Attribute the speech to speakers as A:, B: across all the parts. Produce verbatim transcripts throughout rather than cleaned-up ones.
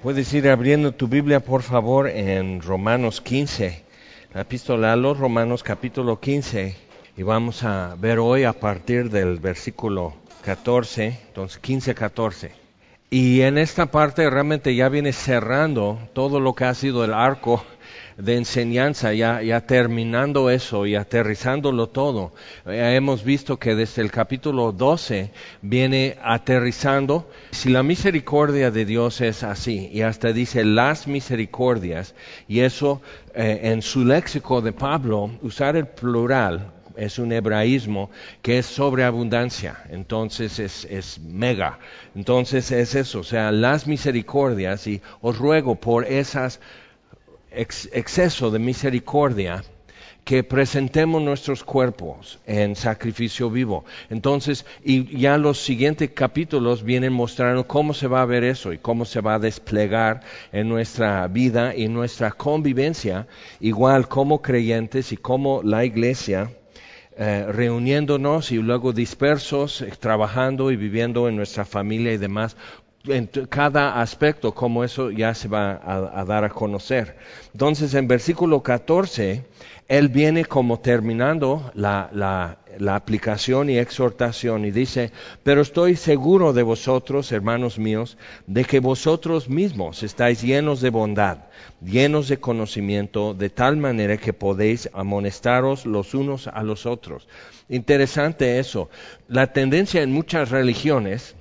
A: Puedes ir abriendo tu Biblia, por favor, en Romanos quince, la epístola a los Romanos capítulo quince, y vamos a ver hoy a partir del versículo catorce, entonces quince, catorce. Y en esta parte realmente ya viene cerrando todo lo que ha sido el arco de enseñanza, ya, ya terminando eso y aterrizándolo todo. Eh, hemos visto que desde el capítulo doce viene aterrizando. Si la misericordia de Dios es así, y hasta dice las misericordias, y eso eh, en su léxico de Pablo, usar el plural es un hebraísmo que es sobreabundancia, entonces es, es mega, entonces es eso, o sea, las misericordias, y os ruego por esas ex, exceso de misericordia que presentemos nuestros cuerpos en sacrificio vivo. Entonces, y ya los siguientes capítulos vienen mostrando cómo se va a ver eso y cómo se va a desplegar en nuestra vida y nuestra convivencia, igual como creyentes y como la iglesia, Eh, reuniéndonos y luego dispersos, eh, trabajando y viviendo en nuestra familia y demás. En t- cada aspecto, como eso ya se va a, a dar a conocer. Entonces, en versículo catorce, él viene como terminando la, la, la aplicación y exhortación y dice: pero estoy seguro de vosotros, hermanos míos, de que vosotros mismos estáis llenos de bondad, llenos de conocimiento, de tal manera que podéis amonestaros los unos a los otros. Interesante eso. La tendencia en muchas religiones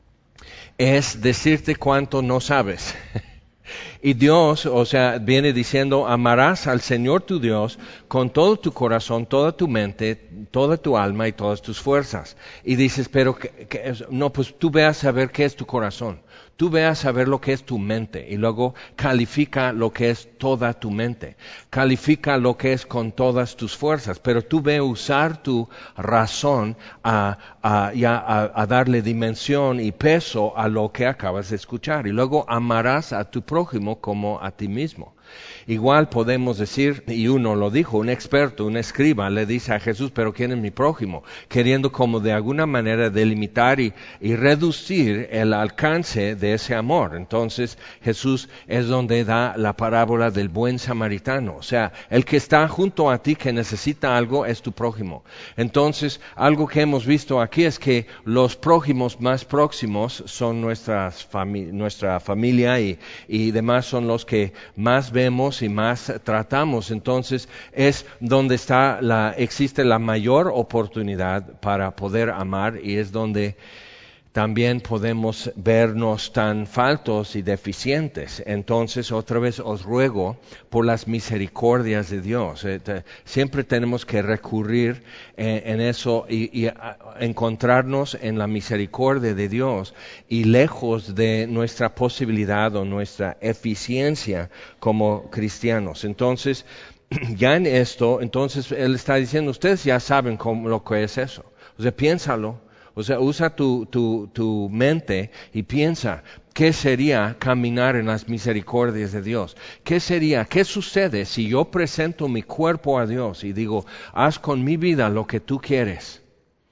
A: es decirte cuánto no sabes. Y Dios, o sea, viene diciendo: amarás al Señor tu Dios con todo tu corazón, toda tu mente, toda tu alma y todas tus fuerzas. Y dices, pero que, que, no, pues tú ve a saber qué es tu corazón. Tú ve a saber lo que es tu mente y luego califica lo que es toda tu mente. Califica lo que es con todas tus fuerzas, pero tú ve a usar tu razón a, a, ya a, a darle dimensión y peso a lo que acabas de escuchar. Y luego amarás a tu prójimo como a ti mismo. Igual podemos decir, y uno lo dijo, un experto, un escriba, le dice a Jesús: pero ¿quién es mi prójimo? Queriendo como de alguna manera delimitar y, y reducir el alcance de ese amor. Entonces Jesús es donde da la parábola del buen samaritano. O sea, el que está junto a ti que necesita algo es tu prójimo. Entonces, algo que hemos visto aquí es que los prójimos más próximos son nuestras fami- nuestra familia y, y demás, son los que más vemos y más tratamos. Entonces es donde está la, existe la mayor oportunidad para poder amar, y es donde también podemos vernos tan faltos y deficientes. Entonces, otra vez os ruego por las misericordias de Dios. Eh, te, siempre tenemos que recurrir eh, en eso y, y a, encontrarnos en la misericordia de Dios y lejos de nuestra posibilidad o nuestra eficiencia como cristianos. Entonces, ya en esto, entonces él está diciendo: ustedes ya saben cómo, lo que es eso. O sea, piénsalo. O sea, usa tu, tu, tu mente y piensa, ¿qué sería caminar en las misericordias de Dios? ¿Qué sería, qué sucede si yo presento mi cuerpo a Dios y digo: haz con mi vida lo que tú quieres?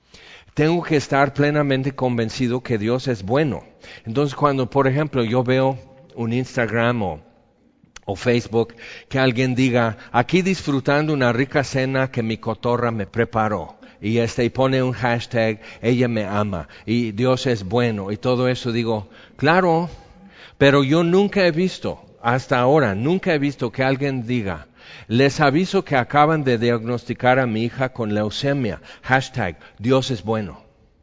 A: Tengo que estar plenamente convencido que Dios es bueno. Entonces, cuando, por ejemplo, yo veo un Instagram o o Facebook, que alguien diga: aquí disfrutando una rica cena que mi cotorra me preparó, y este y pone un hashtag, ella me ama, y Dios es bueno, y todo eso, digo, claro, pero yo nunca he visto, hasta ahora, nunca he visto que alguien diga: les aviso que acaban de diagnosticar a mi hija con leucemia, hashtag, Dios es bueno.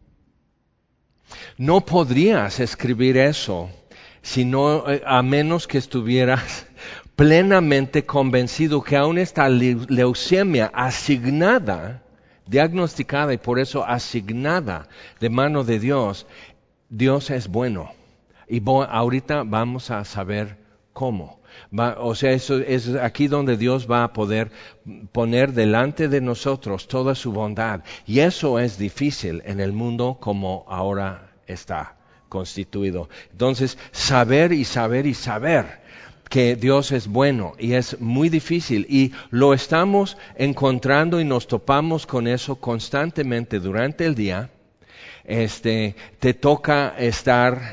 A: No podrías escribir eso, sino, a menos que estuvieras plenamente convencido que aún esta leucemia asignada, diagnosticada y por eso asignada de mano de Dios, Dios es bueno. Y bo- ahorita vamos a saber cómo. Va, o sea, eso es aquí donde Dios va a poder poner delante de nosotros toda su bondad. Y eso es difícil en el mundo como ahora está constituido. Entonces, saber y saber y saber que Dios es bueno, y es muy difícil, y lo estamos encontrando y nos topamos con eso constantemente durante el día. Este, te toca estar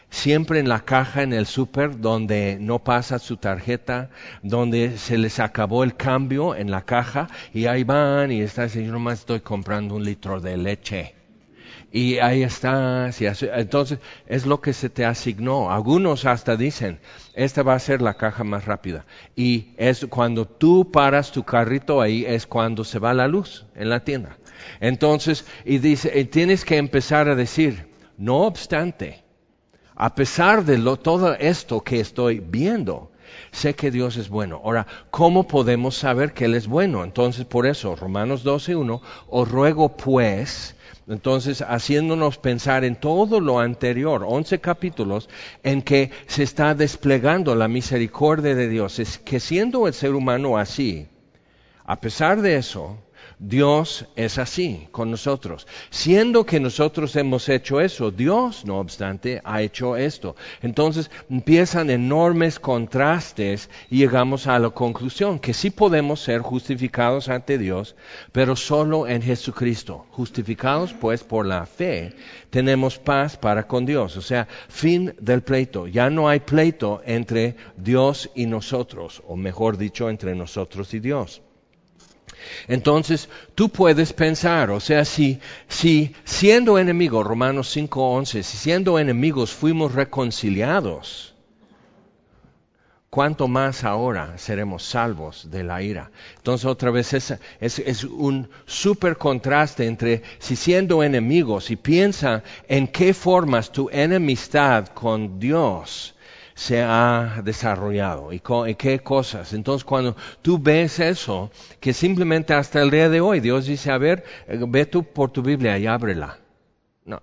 A: siempre en la caja en el súper donde no pasa su tarjeta, donde se les acabó el cambio en la caja y ahí van y están diciendo, yo nomás estoy comprando un litro de leche. Y ahí estás, y así, entonces es lo que se te asignó. Algunos hasta dicen, esta va a ser la caja más rápida. Y es cuando tú paras tu carrito ahí, es cuando se va la luz en la tienda. Entonces, y dice, y tienes que empezar a decir, no obstante, a pesar de lo, todo esto que estoy viendo, sé que Dios es bueno. Ahora, ¿cómo podemos saber que Él es bueno? Entonces, por eso, Romanos doce uno, os ruego pues, entonces, haciéndonos pensar en todo lo anterior, once capítulos, en que se está desplegando la misericordia de Dios, es que siendo el ser humano así, a pesar de eso, Dios es así con nosotros. Siendo que nosotros hemos hecho eso, Dios, no obstante, ha hecho esto. Entonces empiezan enormes contrastes y llegamos a la conclusión que sí podemos ser justificados ante Dios, pero solo en Jesucristo. Justificados pues por la fe, tenemos paz para con Dios. O sea, fin del pleito. Ya no hay pleito entre Dios y nosotros, o mejor dicho, entre nosotros y Dios. Entonces, tú puedes pensar, o sea, si, si siendo enemigos, Romanos cinco once, si siendo enemigos fuimos reconciliados, ¿cuánto más ahora seremos salvos de la ira? Entonces, otra vez, es, es, es un súper contraste entre si siendo enemigos, y piensa en qué formas tu enemistad con Dios se ha desarrollado y, con, y qué cosas. Entonces, cuando tú ves eso, que simplemente hasta el día de hoy Dios dice, a ver, ve tú por tu Biblia y ábrela. No.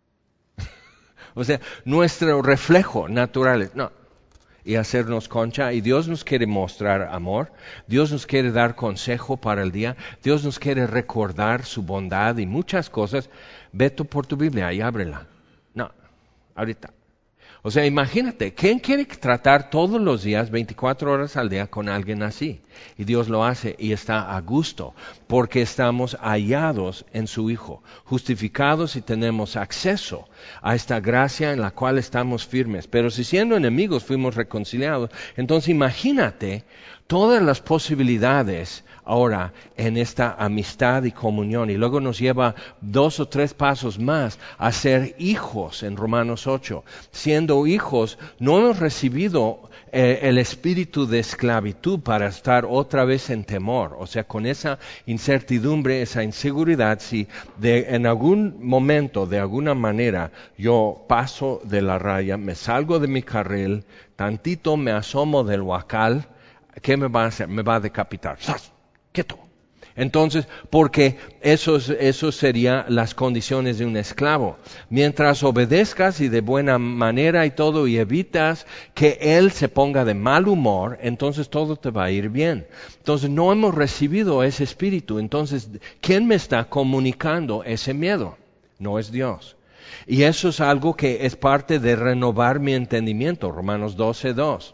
A: O sea, nuestro reflejo natural es, no. Y hacernos concha, y Dios nos quiere mostrar amor, Dios nos quiere dar consejo para el día, Dios nos quiere recordar su bondad y muchas cosas. Ve tú por tu Biblia y ábrela. No, ahorita. O sea, imagínate, ¿quién quiere tratar todos los días, veinticuatro horas al día, con alguien así? Y Dios lo hace y está a gusto, porque estamos hallados en su Hijo, justificados y tenemos acceso a esta gracia en la cual estamos firmes. Pero si siendo enemigos fuimos reconciliados, entonces imagínate todas las posibilidades ahora en esta amistad y comunión. Y luego nos lleva dos o tres pasos más a ser hijos en Romanos ocho. Siendo hijos, no hemos recibido eh, el espíritu de esclavitud para estar otra vez en temor. O sea, con esa incertidumbre, esa inseguridad, si de, en algún momento, de alguna manera, yo paso de la raya, me salgo de mi carril, tantito me asomo del huacal, ¿qué me va a hacer? Me va a decapitar. ¡Sas! Quieto. Entonces, porque eso, eso serían las condiciones de un esclavo. Mientras obedezcas y de buena manera y todo, y evitas que él se ponga de mal humor, entonces todo te va a ir bien. Entonces, no hemos recibido ese espíritu. Entonces, ¿quién me está comunicando ese miedo? No es Dios. Y eso es algo que es parte de renovar mi entendimiento. Romanos doce dos.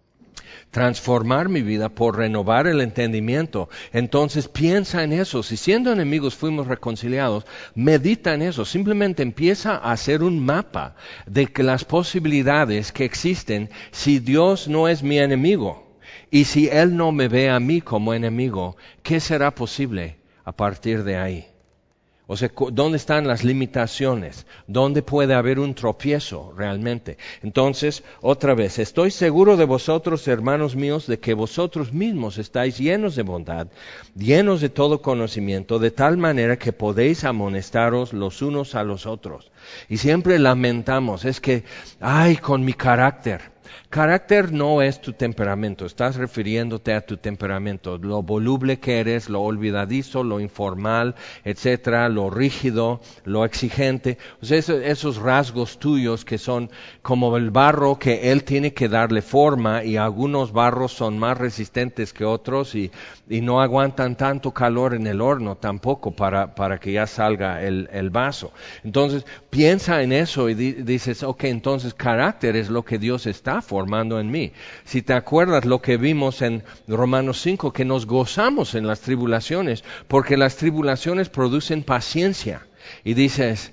A: Transformar mi vida por renovar el entendimiento. Entonces piensa en eso. Si siendo enemigos fuimos reconciliados, medita en eso. Simplemente empieza a hacer un mapa de que las posibilidades que existen si Dios no es mi enemigo y si Él no me ve a mí como enemigo, ¿qué será posible a partir de ahí? O sea, ¿dónde están las limitaciones? ¿Dónde puede haber un tropiezo realmente? Entonces, otra vez, estoy seguro de vosotros, hermanos míos, de que vosotros mismos estáis llenos de bondad, llenos de todo conocimiento, de tal manera que podéis amonestaros los unos a los otros. Y siempre lamentamos, es que, ay, con mi carácter. Carácter no es tu temperamento, estás refiriéndote a tu temperamento, lo voluble que eres, lo olvidadizo, lo informal, etcétera, lo rígido, lo exigente, o sea, esos, esos rasgos tuyos que son como el barro que él tiene que darle forma, y algunos barros son más resistentes que otros y, y no aguantan tanto calor en el horno tampoco para, para que ya salga el, el vaso. Entonces, piensa en eso y di, dices, ok, entonces carácter es lo que Dios está formando en mí. Si te acuerdas lo que vimos en Romanos cinco, que nos gozamos en las tribulaciones, porque las tribulaciones producen paciencia. Y dices,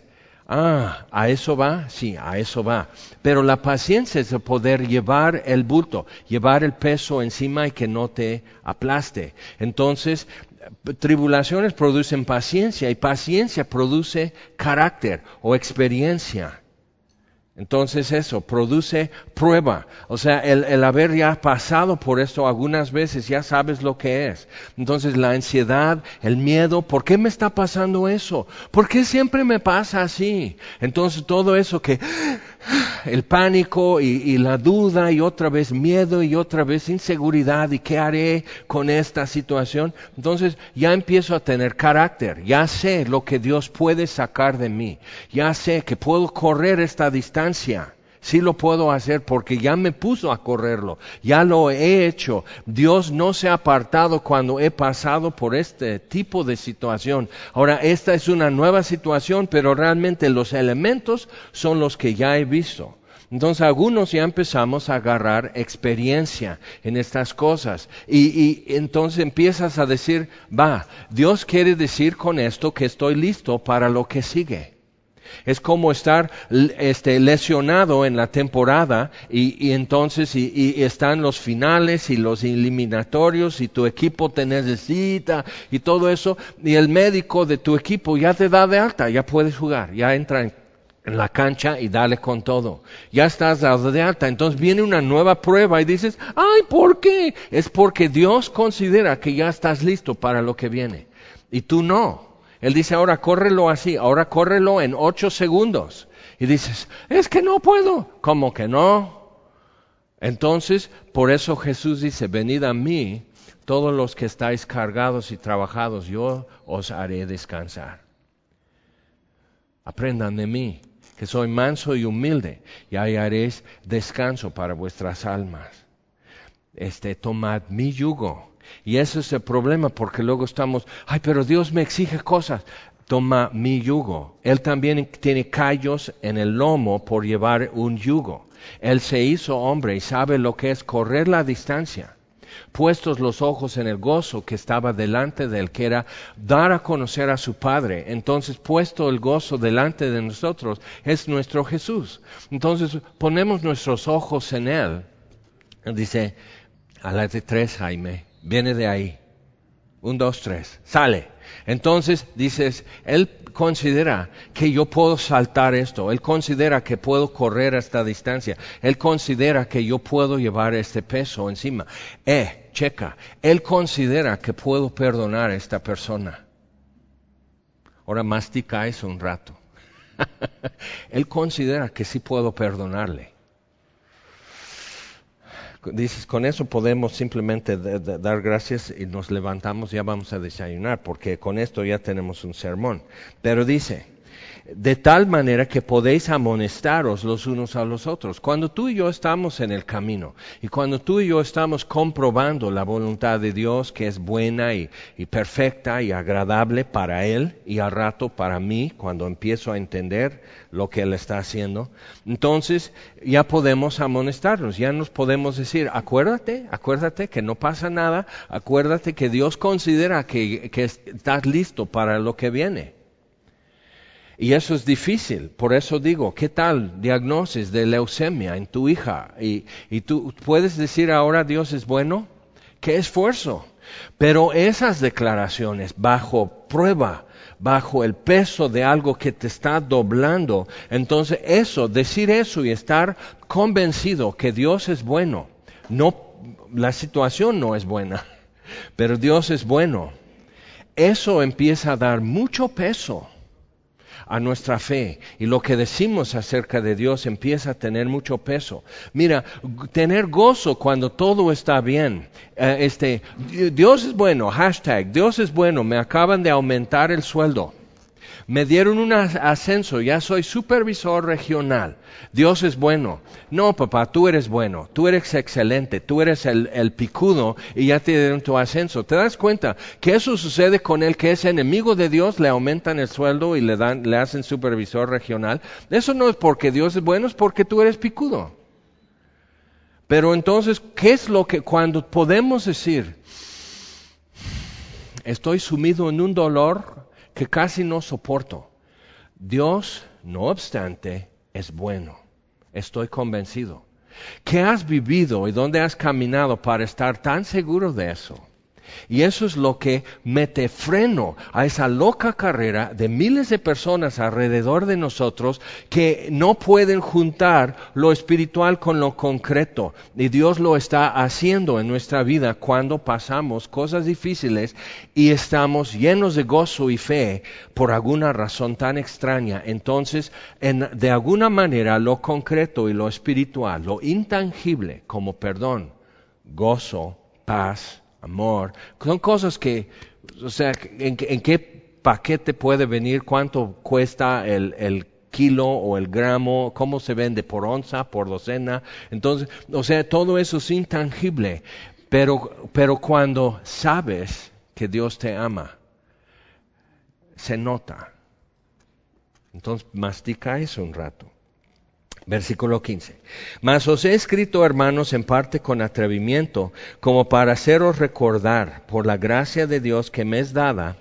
A: Ah, ¿a eso va? Sí, a eso va. Pero la paciencia es de poder llevar el bulto, llevar el peso encima y que no te aplaste. Entonces, tribulaciones producen paciencia y paciencia produce carácter o experiencia. Entonces eso, produce prueba. O sea, el, el haber ya pasado por esto algunas veces, ya sabes lo que es. Entonces la ansiedad, el miedo, ¿por qué me está pasando eso? ¿Por qué siempre me pasa así? Entonces todo eso que, el pánico y, y la duda y otra vez miedo y otra vez inseguridad y qué haré con esta situación. Entonces ya empiezo a tener carácter, ya sé lo que Dios puede sacar de mí, ya sé que puedo correr esta distancia. Sí lo puedo hacer porque ya me puso a correrlo, ya lo he hecho. Dios no se ha apartado cuando he pasado por este tipo de situación. Ahora, esta es una nueva situación, pero realmente los elementos son los que ya he visto. Entonces, algunos ya empezamos a agarrar experiencia en estas cosas. Y, y entonces empiezas a decir, va, Dios quiere decir con esto que estoy listo para lo que sigue. Es como estar este, lesionado en la temporada y, y entonces y, y están los finales y los eliminatorios y tu equipo te necesita y todo eso y el médico de tu equipo ya te da de alta, ya puedes jugar, ya entra en, en la cancha y dale con todo. Ya estás dado de alta, entonces viene una nueva prueba y dices, ay, ¿por qué? Es porque Dios considera que ya estás listo para lo que viene y tú no. Él dice, ahora córrelo así, ahora córrelo en ocho segundos. Y dices, es que no puedo. ¿Cómo que no? Entonces, por eso Jesús dice, venid a mí, todos los que estáis cargados y trabajados, yo os haré descansar. Aprendan de mí, que soy manso y humilde, y hallaréis descanso para vuestras almas. Este, tomad mi yugo. Y ese es el problema, porque luego estamos, ay, pero Dios me exige cosas. Toma mi yugo. Él también tiene callos en el lomo por llevar un yugo. Él se hizo hombre y sabe lo que es correr la distancia. Puestos los ojos en el gozo que estaba delante de él, que era dar a conocer a su Padre. Entonces, puesto el gozo delante de nosotros, es nuestro Jesús. Entonces, ponemos nuestros ojos en él. Él dice, a la de tres, Jaime. Viene de ahí. Un, dos, tres. Sale. Entonces dices, Él considera que yo puedo saltar esto. Él considera que puedo correr a esta distancia. Él considera que yo puedo llevar este peso encima. Eh, checa. Él considera que puedo perdonar a esta persona. Ahora mastica eso un rato. Él considera que sí puedo perdonarle. Dices, con eso podemos simplemente de, de, dar gracias y nos levantamos, ya vamos a desayunar, porque con esto ya tenemos un sermón. Pero dice, de tal manera que podéis amonestaros los unos a los otros. Cuando tú y yo estamos en el camino, y cuando tú y yo estamos comprobando la voluntad de Dios, que es buena y, y perfecta y agradable para Él, y al rato para mí, cuando empiezo a entender lo que Él está haciendo, entonces ya podemos amonestarnos, ya nos podemos decir, acuérdate, acuérdate que no pasa nada, acuérdate que Dios considera que, que estás listo para lo que viene. Y eso es difícil, por eso digo, ¿qué tal diagnosis de leucemia en tu hija? Y, y tú puedes decir ahora Dios es bueno, qué esfuerzo. Pero esas declaraciones bajo prueba, bajo el peso de algo que te está doblando, entonces eso, decir eso y estar convencido que Dios es bueno, no, la situación no es buena, pero Dios es bueno, eso empieza a dar mucho peso a nuestra fe, y lo que decimos acerca de Dios empieza a tener mucho peso. Mira, tener gozo cuando todo está bien. Eh, este, Dios es bueno, hashtag, Dios es bueno, me acaban de aumentar el sueldo. Me dieron un ascenso, ya soy supervisor regional. Dios es bueno. No, papá, tú eres bueno, tú eres excelente, tú eres el, el picudo y ya te dieron tu ascenso. ¿Te das cuenta que eso sucede con el que es enemigo de Dios? Le aumentan el sueldo y le dan, le hacen supervisor regional. Eso no es porque Dios es bueno, es porque tú eres picudo. Pero entonces, ¿qué es lo que cuando podemos decir, estoy sumido en un dolor que casi no soporto? Dios no obstante, es bueno. Estoy convencido. ¿Qué has vivido y dónde has caminado para estar tan seguro de eso? Y eso es lo que mete freno a esa loca carrera de miles de personas alrededor de nosotros que no pueden juntar lo espiritual con lo concreto. Y Dios lo está haciendo en nuestra vida cuando pasamos cosas difíciles y estamos llenos de gozo y fe por alguna razón tan extraña. Entonces, en, de alguna manera, lo concreto y lo espiritual, lo intangible como perdón, gozo, paz, amor, son cosas que, o sea, ¿en, en qué paquete puede venir? ¿Cuánto cuesta el, el kilo o el gramo? ¿Cómo se vende? ¿Por onza? ¿Por docena? Entonces, o sea, todo eso es intangible, pero, pero cuando sabes que Dios te ama, se nota. Entonces, mastica eso un rato. Versículo quince. Mas os he escrito, hermanos, en parte con atrevimiento, como para haceros recordar, por la gracia de Dios que me es dada,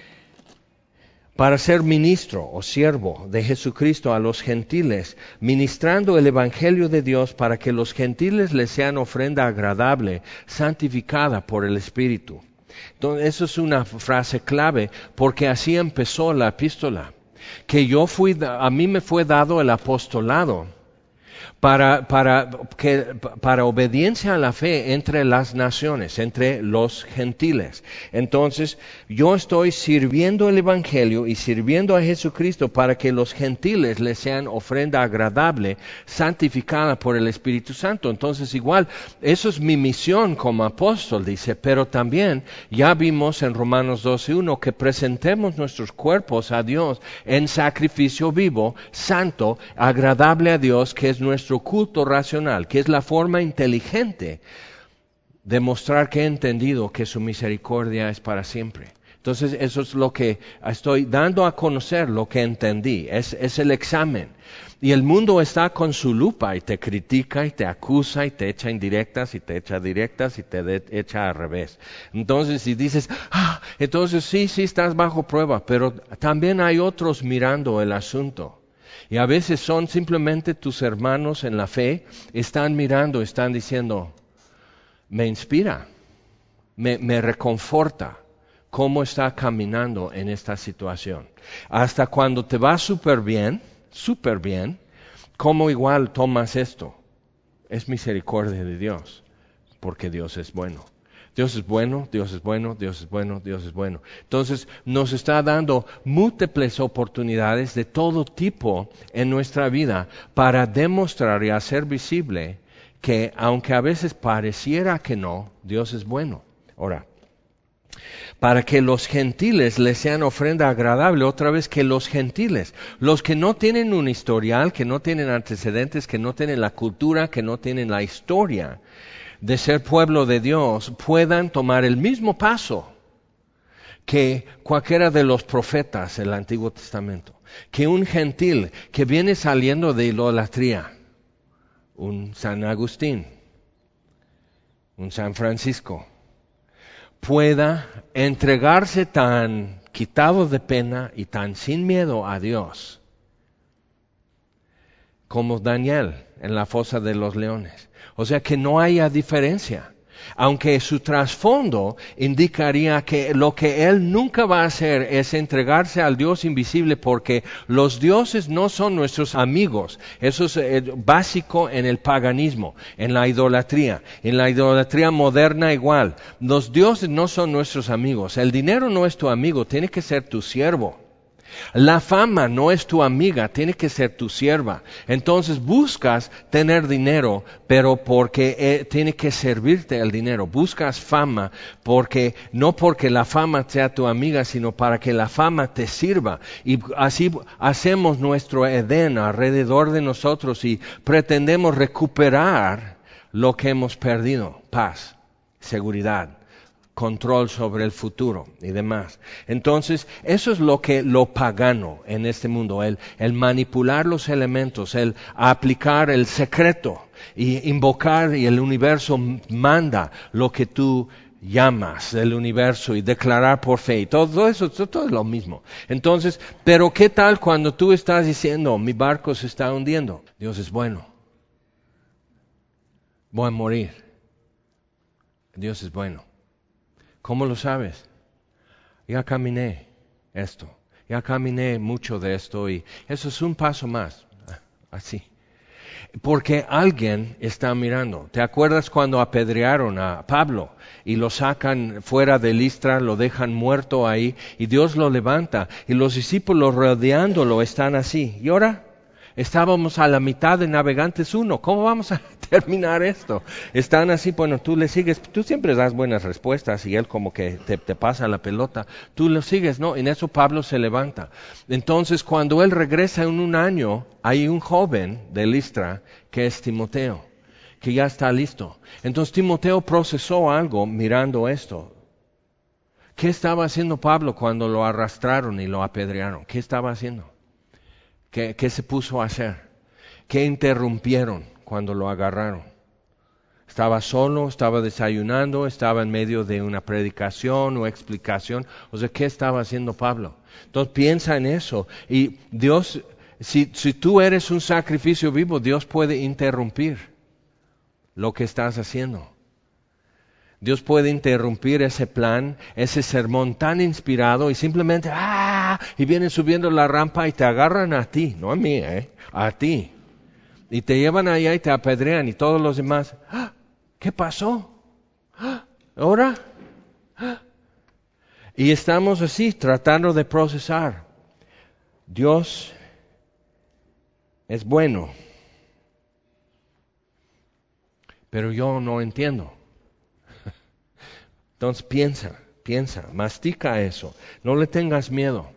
A: para ser ministro o siervo de Jesucristo a los gentiles, ministrando el evangelio de Dios para que los gentiles les sean ofrenda agradable, santificada por el Espíritu. Entonces, eso es una frase clave, porque así empezó la epístola. Que yo fui, a mí me fue dado el apostolado para, para, que, para obediencia a la fe entre las naciones, entre los gentiles. Entonces, yo estoy sirviendo el Evangelio y sirviendo a Jesucristo para que los gentiles les sean ofrenda agradable, santificada por el Espíritu Santo. Entonces, igual, eso es mi misión como apóstol, dice, pero también ya vimos en Romanos doce uno que presentemos nuestros cuerpos a Dios en sacrificio vivo, santo, agradable a Dios, que es nuestro culto racional, que es la forma inteligente de mostrar que he entendido que su misericordia es para siempre. Entonces, eso es lo que estoy dando a conocer, lo que entendí, es, es el examen. Y el mundo está con su lupa y te critica y te acusa y te echa indirectas y te echa directas y te de, echa al revés. Entonces, si dices, ah, entonces sí, sí estás bajo prueba, pero también hay otros mirando el asunto. Y a veces son simplemente tus hermanos en la fe, están mirando, están diciendo, me inspira, me, me reconforta cómo está caminando en esta situación. Hasta cuando te va súper bien, súper bien, ¿cómo igual tomas esto? Es misericordia de Dios, porque Dios es bueno. Dios es bueno, Dios es bueno, Dios es bueno, Dios es bueno. Entonces nos está dando múltiples oportunidades de todo tipo en nuestra vida para demostrar y hacer visible que aunque a veces pareciera que no, Dios es bueno. Ahora, para que los gentiles les sean ofrenda agradable, otra vez que los gentiles, los que no tienen un historial, que no tienen antecedentes, que no tienen la cultura, que no tienen la historia de ser pueblo de Dios, puedan tomar el mismo paso que cualquiera de los profetas del Antiguo Testamento, que un gentil que viene saliendo de idolatría, un San Agustín, un San Francisco, pueda entregarse tan quitado de pena y tan sin miedo a Dios como Daniel en la fosa de los leones. O sea que no haya diferencia, aunque su trasfondo indicaría que lo que él nunca va a hacer es entregarse al Dios invisible, porque los dioses no son nuestros amigos. Eso es eh, básico en el paganismo, en la idolatría. En la idolatría moderna igual. Los dioses no son nuestros amigos. El dinero no es tu amigo, tiene que ser tu siervo. La fama no es tu amiga, tiene que ser tu sierva. Entonces buscas tener dinero, pero porque eh, tiene que servirte el dinero. Buscas fama, porque no porque la fama sea tu amiga, sino para que la fama te sirva. Y así hacemos nuestro Edén alrededor de nosotros y pretendemos recuperar lo que hemos perdido: paz, seguridad, control sobre el futuro y demás. Entonces, eso es lo que lo pagano en este mundo, el, el manipular los elementos, el aplicar el secreto y invocar, y el universo manda lo que tú llamas del universo y declarar por fe. Y todo eso, todo, todo es lo mismo. Entonces, pero ¿qué tal cuando tú estás diciendo, mi barco se está hundiendo? Dios es bueno. Voy a morir. Dios es bueno. ¿Cómo lo sabes? Ya caminé esto. Ya caminé mucho de esto y eso es un paso más. Así. Porque alguien está mirando. ¿Te acuerdas cuando apedrearon a Pablo y lo sacan fuera de Listra, lo dejan muerto ahí y Dios lo levanta y los discípulos rodeándolo están así? ¿Y ahora? Estábamos a la mitad de Navegantes uno. ¿Cómo vamos a terminar esto? Están así, bueno, tú le sigues, tú siempre das buenas respuestas y él como que te, te pasa la pelota. Tú lo sigues, ¿no? En eso Pablo se levanta. Entonces, cuando él regresa en un año, hay un joven de Listra que es Timoteo, que ya está listo. Entonces, Timoteo procesó algo mirando esto. ¿Qué estaba haciendo Pablo cuando lo arrastraron y lo apedrearon? ¿Qué estaba haciendo? ¿Qué, ¿Qué se puso a hacer? ¿Qué interrumpieron cuando lo agarraron? Estaba solo, estaba desayunando, estaba en medio de una predicación o explicación. O sea, ¿qué estaba haciendo Pablo? Entonces piensa en eso. Y Dios, si, si tú eres un sacrificio vivo, Dios puede interrumpir lo que estás haciendo. Dios puede interrumpir ese plan, ese sermón tan inspirado y simplemente, ¡ah! Y vienen subiendo la rampa y te agarran a ti, no a mí, ¿eh? A ti. Y te llevan allá y te apedrean y todos los demás, ¡ah! ¿Qué pasó? ¿Ah? ¿Ahora? ¿Ah? Y estamos así, tratando de procesar. Dios es bueno, pero yo no entiendo. Entonces piensa, piensa, mastica eso, no le tengas miedo.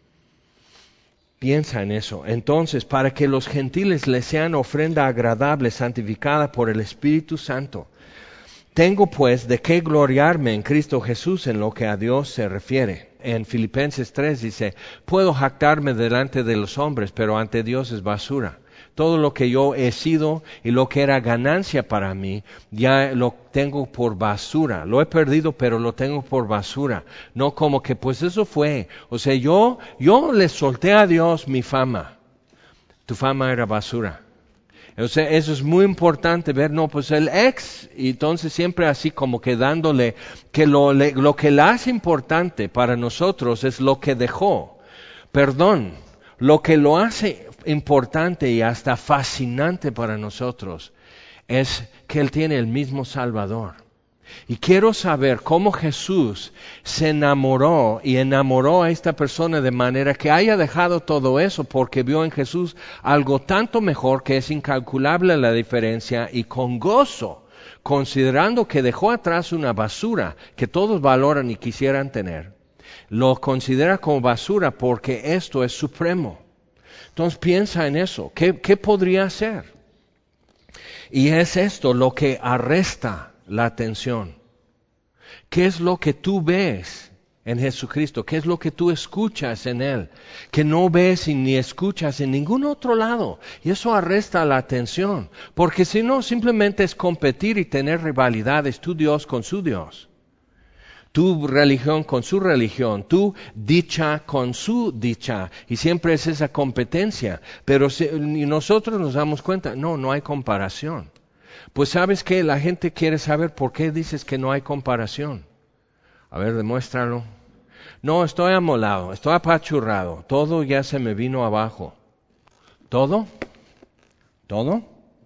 A: Piensa en eso. Entonces, para que los gentiles les sean ofrenda agradable, santificada por el Espíritu Santo. Tengo pues de qué gloriarme en Cristo Jesús en lo que a Dios se refiere. En Filipenses tres dice, puedo jactarme delante de los hombres, pero ante Dios es basura. Todo lo que yo he sido y lo que era ganancia para mí, ya lo tengo por basura. Lo he perdido, pero lo tengo por basura. No como que, pues eso fue. O sea, yo, yo le solté a Dios mi fama. Tu fama era basura. O sea, eso es muy importante ver, no, pues el ex, y entonces siempre así como que dándole, que lo, le, lo que le hace importante para nosotros es lo que dejó. Perdón, lo que lo hace importante y hasta fascinante para nosotros es que Él tiene el mismo Salvador. Y quiero saber cómo Jesús se enamoró y enamoró a esta persona de manera que haya dejado todo eso porque vio en Jesús algo tanto mejor que es incalculable la diferencia y con gozo, considerando que dejó atrás una basura que todos valoran y quisieran tener, lo considera como basura porque esto es supremo. Entonces piensa en eso. ¿Qué, qué podría ser? Y es esto lo que arresta la atención. ¿Qué es lo que tú ves en Jesucristo? ¿Qué es lo que tú escuchas en Él? Que no ves y ni escuchas en ningún otro lado. Y eso arresta la atención. Porque si no, simplemente es competir y tener rivalidades, tu Dios con su Dios. Tu religión con su religión, tu dicha con su dicha, y siempre es esa competencia, pero si, y nosotros nos damos cuenta, no, no hay comparación. Pues ¿sabes qué? La gente quiere saber por qué dices que no hay comparación. A ver, demuéstralo. No, estoy amolado, estoy apachurrado, todo ya se me vino abajo. ¿Todo? ¿Todo?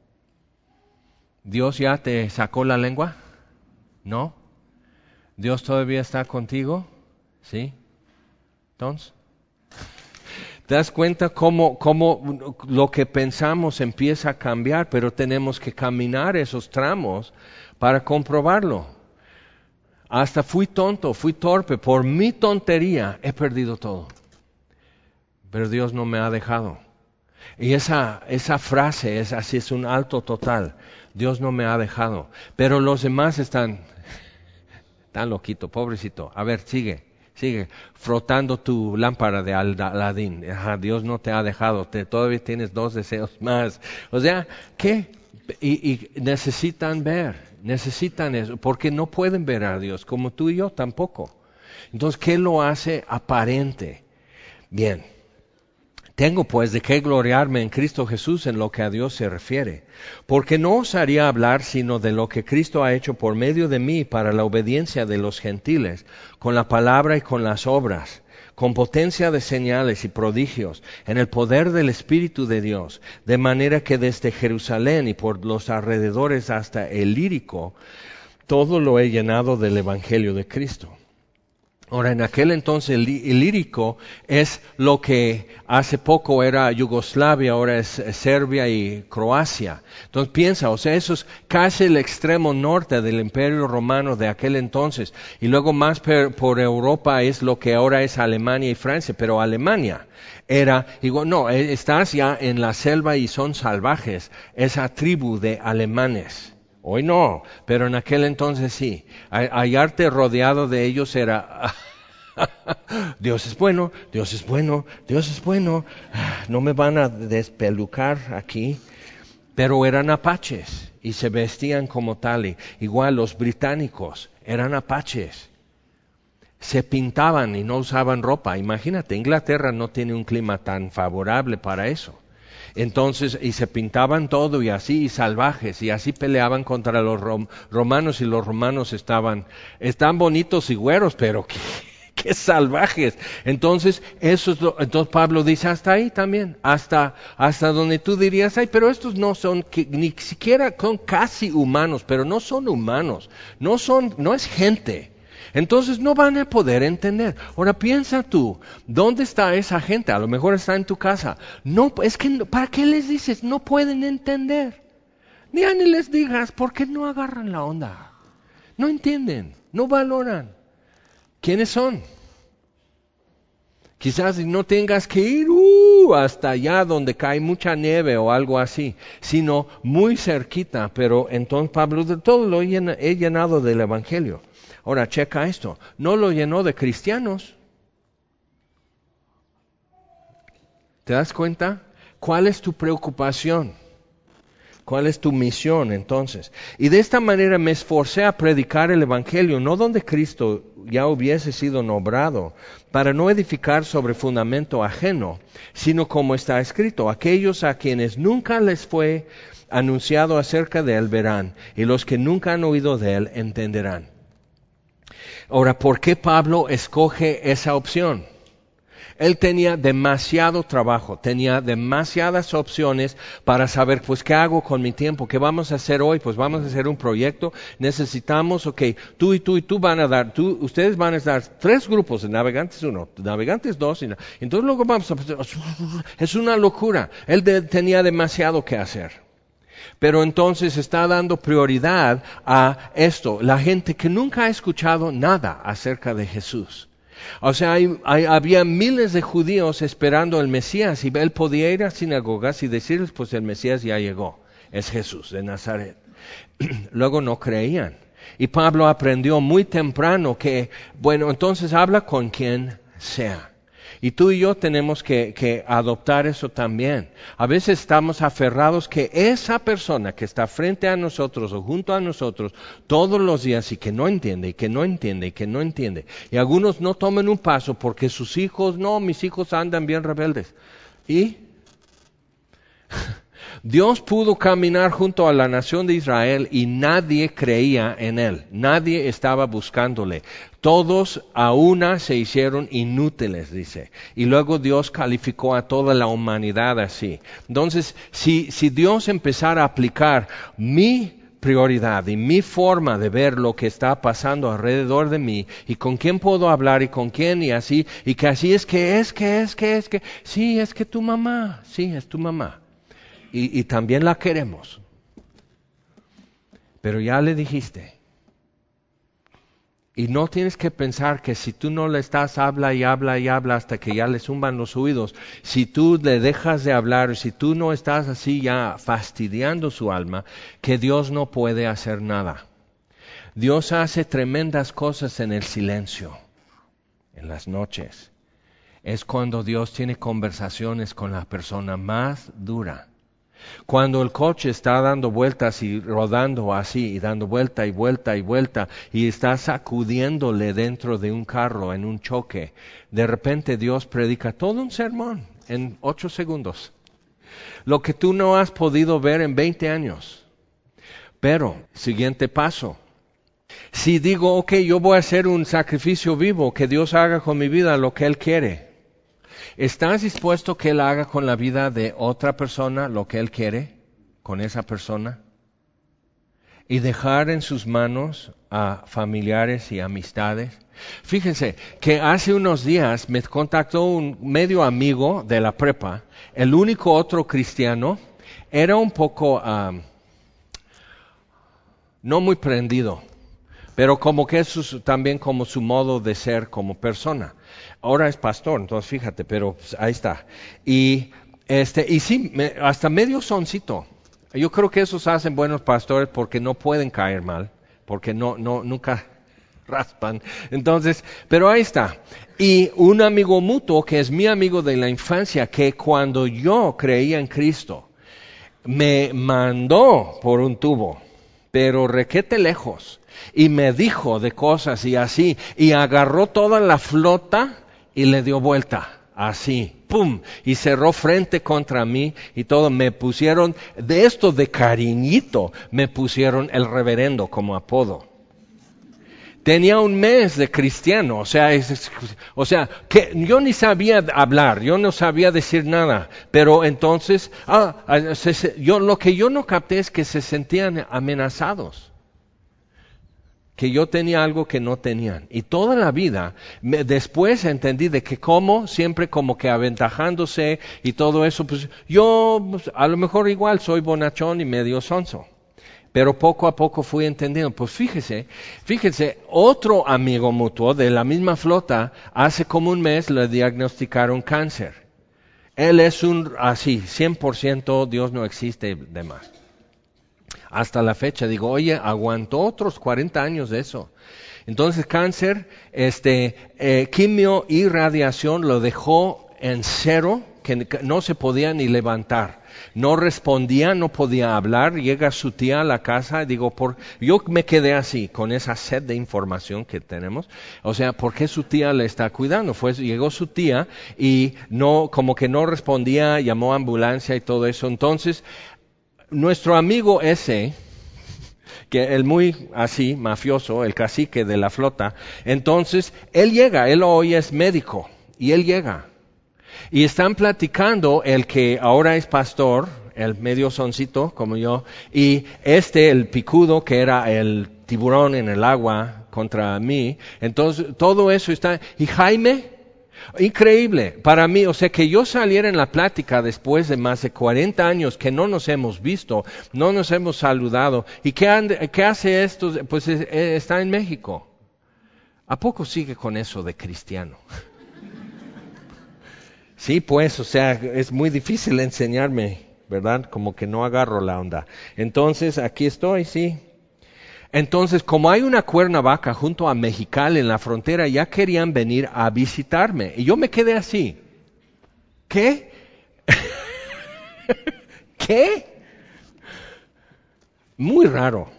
A: ¿Dios ya te sacó la lengua? ¿No? ¿Dios todavía está contigo? ¿Sí? Entonces, ¿te das cuenta cómo, cómo lo que pensamos empieza a cambiar, pero tenemos que caminar esos tramos para comprobarlo? Hasta fui tonto, fui torpe, por mi tontería he perdido todo. Pero Dios no me ha dejado. Y esa, esa frase es así, es un alto total. Dios no me ha dejado. Pero los demás están... Tan loquito, pobrecito. A ver, sigue, sigue frotando tu lámpara de Aladín. Ajá, Dios no te ha dejado, te, todavía tienes dos deseos más. O sea, ¿qué? Y, y necesitan ver, necesitan eso, porque no pueden ver a Dios, como tú y yo tampoco. Entonces, ¿qué lo hace aparente? Bien, tengo pues de qué gloriarme en Cristo Jesús en lo que a Dios se refiere, porque no osaría hablar sino de lo que Cristo ha hecho por medio de mí para la obediencia de los gentiles, con la palabra y con las obras, con potencia de señales y prodigios, en el poder del Espíritu de Dios, de manera que desde Jerusalén y por los alrededores hasta el Ilírico, todo lo he llenado del Evangelio de Cristo. Ahora, en aquel entonces el Ilírico es lo que hace poco era Yugoslavia, ahora es Serbia y Croacia. Entonces piensa, o sea, eso es casi el extremo norte del Imperio Romano de aquel entonces. Y luego más per, por Europa es lo que ahora es Alemania y Francia, pero Alemania era, igual, no, estás ya en la selva y son salvajes, esa tribu de alemanes. Hoy no, pero en aquel entonces sí. Hallarte rodeado de ellos era, Dios es bueno, Dios es bueno, Dios es bueno, no me van a despelucar aquí. Pero eran apaches y se vestían como tal. Igual los británicos eran apaches. Se pintaban y no usaban ropa. Imagínate, Inglaterra no tiene un clima tan favorable para eso. Entonces, y se pintaban todo y así, y salvajes, y así peleaban contra los rom- romanos, y los romanos estaban, están bonitos y güeros, pero qué, qué salvajes. Entonces, eso es lo, entonces Pablo dice, hasta ahí también, hasta, hasta donde tú dirías, ay, pero estos no son, que, ni siquiera son casi humanos, pero no son humanos, no son, no es gente. Entonces no van a poder entender. Ahora piensa tú, ¿dónde está esa gente? A lo mejor está en tu casa. No, es que, ¿para qué les dices? No pueden entender. Ni a ni les digas, porque no agarran la onda. No entienden, no valoran. ¿Quiénes son? Quizás no tengas que ir uh, hasta allá donde cae mucha nieve o algo así, sino muy cerquita. Pero entonces Pablo, de todo lo he llenado del Evangelio. Ahora, checa esto, no lo llenó de cristianos. ¿Te das cuenta? ¿Cuál es tu preocupación? ¿Cuál es tu misión entonces? Y de esta manera me esforcé a predicar el Evangelio, no donde Cristo ya hubiese sido nombrado, para no edificar sobre fundamento ajeno, sino como está escrito, aquellos a quienes nunca les fue anunciado acerca de él verán, y los que nunca han oído de él entenderán. Ahora, ¿por qué Pablo escoge esa opción? Él tenía demasiado trabajo, tenía demasiadas opciones para saber, pues, ¿qué hago con mi tiempo? ¿Qué vamos a hacer hoy? Pues vamos a hacer un proyecto, necesitamos, ok, tú y tú y tú van a dar, tú, ustedes van a dar tres grupos de navegantes uno, navegantes dos, y entonces luego vamos a, es una locura. Él de, tenía demasiado que hacer. Pero entonces está dando prioridad a esto, la gente que nunca ha escuchado nada acerca de Jesús. O sea, hay, hay, había miles de judíos esperando el Mesías y él podía ir a sinagogas y decirles, pues el Mesías ya llegó, es Jesús de Nazaret. Luego no creían. Y Pablo aprendió muy temprano que, bueno, entonces habla con quien sea. Y tú y yo tenemos que, que adoptar eso también. A veces estamos aferrados que esa persona que está frente a nosotros o junto a nosotros todos los días y que no entiende, y que no entiende, y que no entiende. Y algunos no toman un paso porque sus hijos, no, mis hijos andan bien rebeldes. ¿Y? Dios pudo caminar junto a la nación de Israel y nadie creía en él, nadie estaba buscándole. Todos a una se hicieron inútiles, dice. Y luego Dios calificó a toda la humanidad así. Entonces, si, si Dios empezara a aplicar mi prioridad y mi forma de ver lo que está pasando alrededor de mí y con quién puedo hablar y con quién y así, y que así es que es, que es, que es, que, sí, es que tu mamá, sí, es tu mamá. Y, y también la queremos. Pero ya le dijiste. Y no tienes que pensar que si tú no le estás, habla y habla y habla hasta que ya le zumban los oídos. Si tú le dejas de hablar, si tú no estás así ya fastidiando su alma, que Dios no puede hacer nada. Dios hace tremendas cosas en el silencio, en las noches. Es cuando Dios tiene conversaciones con la persona más dura. Cuando el coche está dando vueltas y rodando así, y dando vuelta y vuelta y vuelta, y está sacudiéndole dentro de un carro en un choque, de repente Dios predica todo un sermón en ocho segundos. Lo que tú no has podido ver en veinte años. Pero, siguiente paso. Si digo, ok, yo voy a hacer un sacrificio vivo, que Dios haga con mi vida lo que Él quiere. ¿Estás dispuesto que Él haga con la vida de otra persona lo que Él quiere con esa persona? Y dejar en sus manos a familiares y amistades. Fíjense que hace unos días me contactó un medio amigo de la prepa, el único otro cristiano, era un poco, um, no muy prendido, pero como que eso es también como su modo de ser como persona. Ahora es pastor, entonces fíjate, pero pues, ahí está. Y este y sí, me, hasta medio soncito. Yo creo que esos hacen buenos pastores porque no pueden caer mal, porque no no nunca raspan. Entonces, pero ahí está. Y un amigo mutuo que es mi amigo de la infancia, que cuando yo creía en Cristo, me mandó por un tubo, pero requete lejos. Y me dijo de cosas y así, y agarró toda la flota y le dio vuelta, así, pum, y cerró frente contra mí y todo. Me pusieron, de esto de cariñito, me pusieron el reverendo como apodo. Tenía un mes de cristiano, o sea, es, es, o sea, que yo ni sabía hablar, yo no sabía decir nada, pero entonces, ah, se, se, yo lo que yo no capté es que se sentían amenazados. Que yo tenía algo que no tenían. Y toda la vida, me, después entendí de que como, siempre como que aventajándose y todo eso, pues yo pues, a lo mejor igual soy bonachón y medio sonso. Pero poco a poco fui entendiendo. Pues fíjese, fíjese, otro amigo mutuo de la misma flota, hace como un mes le diagnosticaron cáncer. Él es un, así, cien por ciento Dios no existe de más. Hasta la fecha, digo, oye, aguantó otros cuarenta años de eso. Entonces, cáncer, este, eh, quimio y radiación lo dejó en cero, que no se podía ni levantar. No respondía, no podía hablar. Llega su tía a la casa, digo, por, yo me quedé así, con esa sed de información que tenemos. O sea, ¿por qué su tía le está cuidando? Fue, llegó su tía y no, como que no respondía, llamó a ambulancia y todo eso. Entonces, nuestro amigo ese, que el muy así, mafioso, el cacique de la flota, entonces él llega, él hoy es médico, y él llega. Y están platicando el que ahora es pastor, el medio soncito como yo, y este, el picudo, que era el tiburón en el agua contra mí. Entonces todo eso está, y Jaime, increíble, para mí, o sea, que yo saliera en la plática después de más de cuarenta años que no nos hemos visto, no nos hemos saludado, ¿y qué, ande, qué hace esto? Pues es, está en México. ¿A poco sigue con eso de cristiano? Sí, pues, o sea, es muy difícil enseñarme, ¿verdad? Como que no agarro la onda. Entonces, aquí estoy, sí. Entonces, como hay una Cuernavaca junto a Mexicali en la frontera, ya querían venir a visitarme. Y yo me quedé así. ¿Qué? ¿Qué? Muy raro.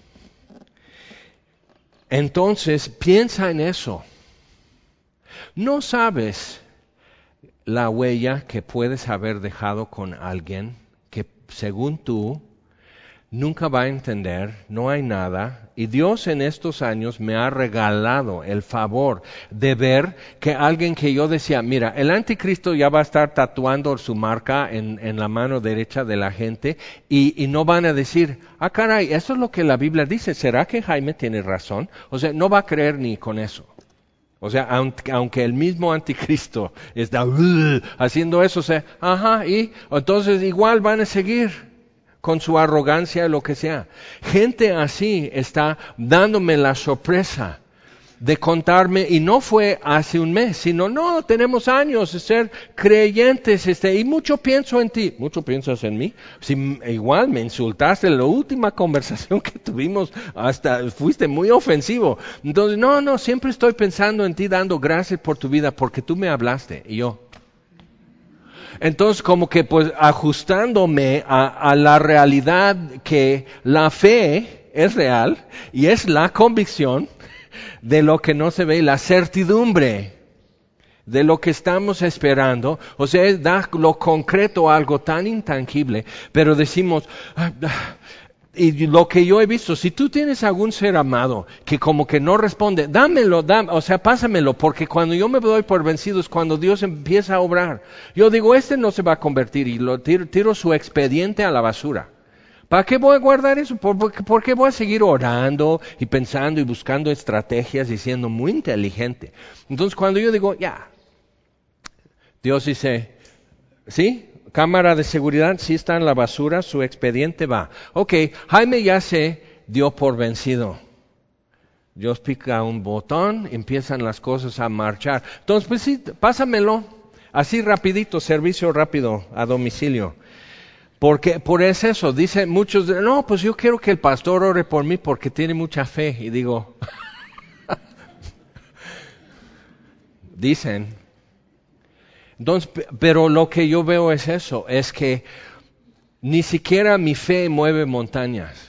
A: Entonces, piensa en eso. ¿No sabes la huella que puedes haber dejado con alguien que, según tú, nunca va a entender, no hay nada, y Dios en estos años me ha regalado el favor de ver que alguien que yo decía, mira, el anticristo ya va a estar tatuando su marca en, en la mano derecha de la gente, y, y no van a decir, ah caray, eso es lo que la Biblia dice, ¿será que Jaime tiene razón? O sea, no va a creer ni con eso. O sea, aunque, aunque el mismo anticristo está uh, haciendo eso, o sea, ajá, y entonces igual van a seguir con su arrogancia, lo que sea. Gente así está dándome la sorpresa de contarme, y no fue hace un mes, sino, no, tenemos años de ser creyentes, este, y mucho pienso en ti. ¿Mucho piensas en mí? Si igual me insultaste en la última conversación que tuvimos, hasta fuiste muy ofensivo. Entonces, no, no, siempre estoy pensando en ti, dando gracias por tu vida, porque tú me hablaste. Y yo, Entonces, como que pues ajustándome a, a la realidad que la fe es real y es la convicción de lo que no se ve, la certidumbre de lo que estamos esperando. O sea, da lo concreto a algo tan intangible, pero decimos, ah, ah, y lo que yo he visto, si tú tienes algún ser amado que como que no responde, dámelo, dame, o sea, pásamelo, porque cuando yo me doy por vencido es cuando Dios empieza a obrar. Yo digo, este no se va a convertir y lo tiro, tiro su expediente a la basura. ¿Para qué voy a guardar eso? ¿Por, por, ¿Por qué voy a seguir orando y pensando y buscando estrategias y siendo muy inteligente? Entonces cuando yo digo, ya, Dios dice, ¿sí? Cámara de seguridad, sí está en la basura, su expediente va. Ok, Jaime ya se dio por vencido. Dios pica un botón, empiezan las cosas a marchar. Entonces, pues sí, pásamelo, así rapidito, servicio rápido a domicilio. Porque por eso, eso dicen muchos, no, pues yo quiero que el pastor ore por mí porque tiene mucha fe. Y digo, dicen. Entonces, pero lo que yo veo es eso, es que ni siquiera mi fe mueve montañas.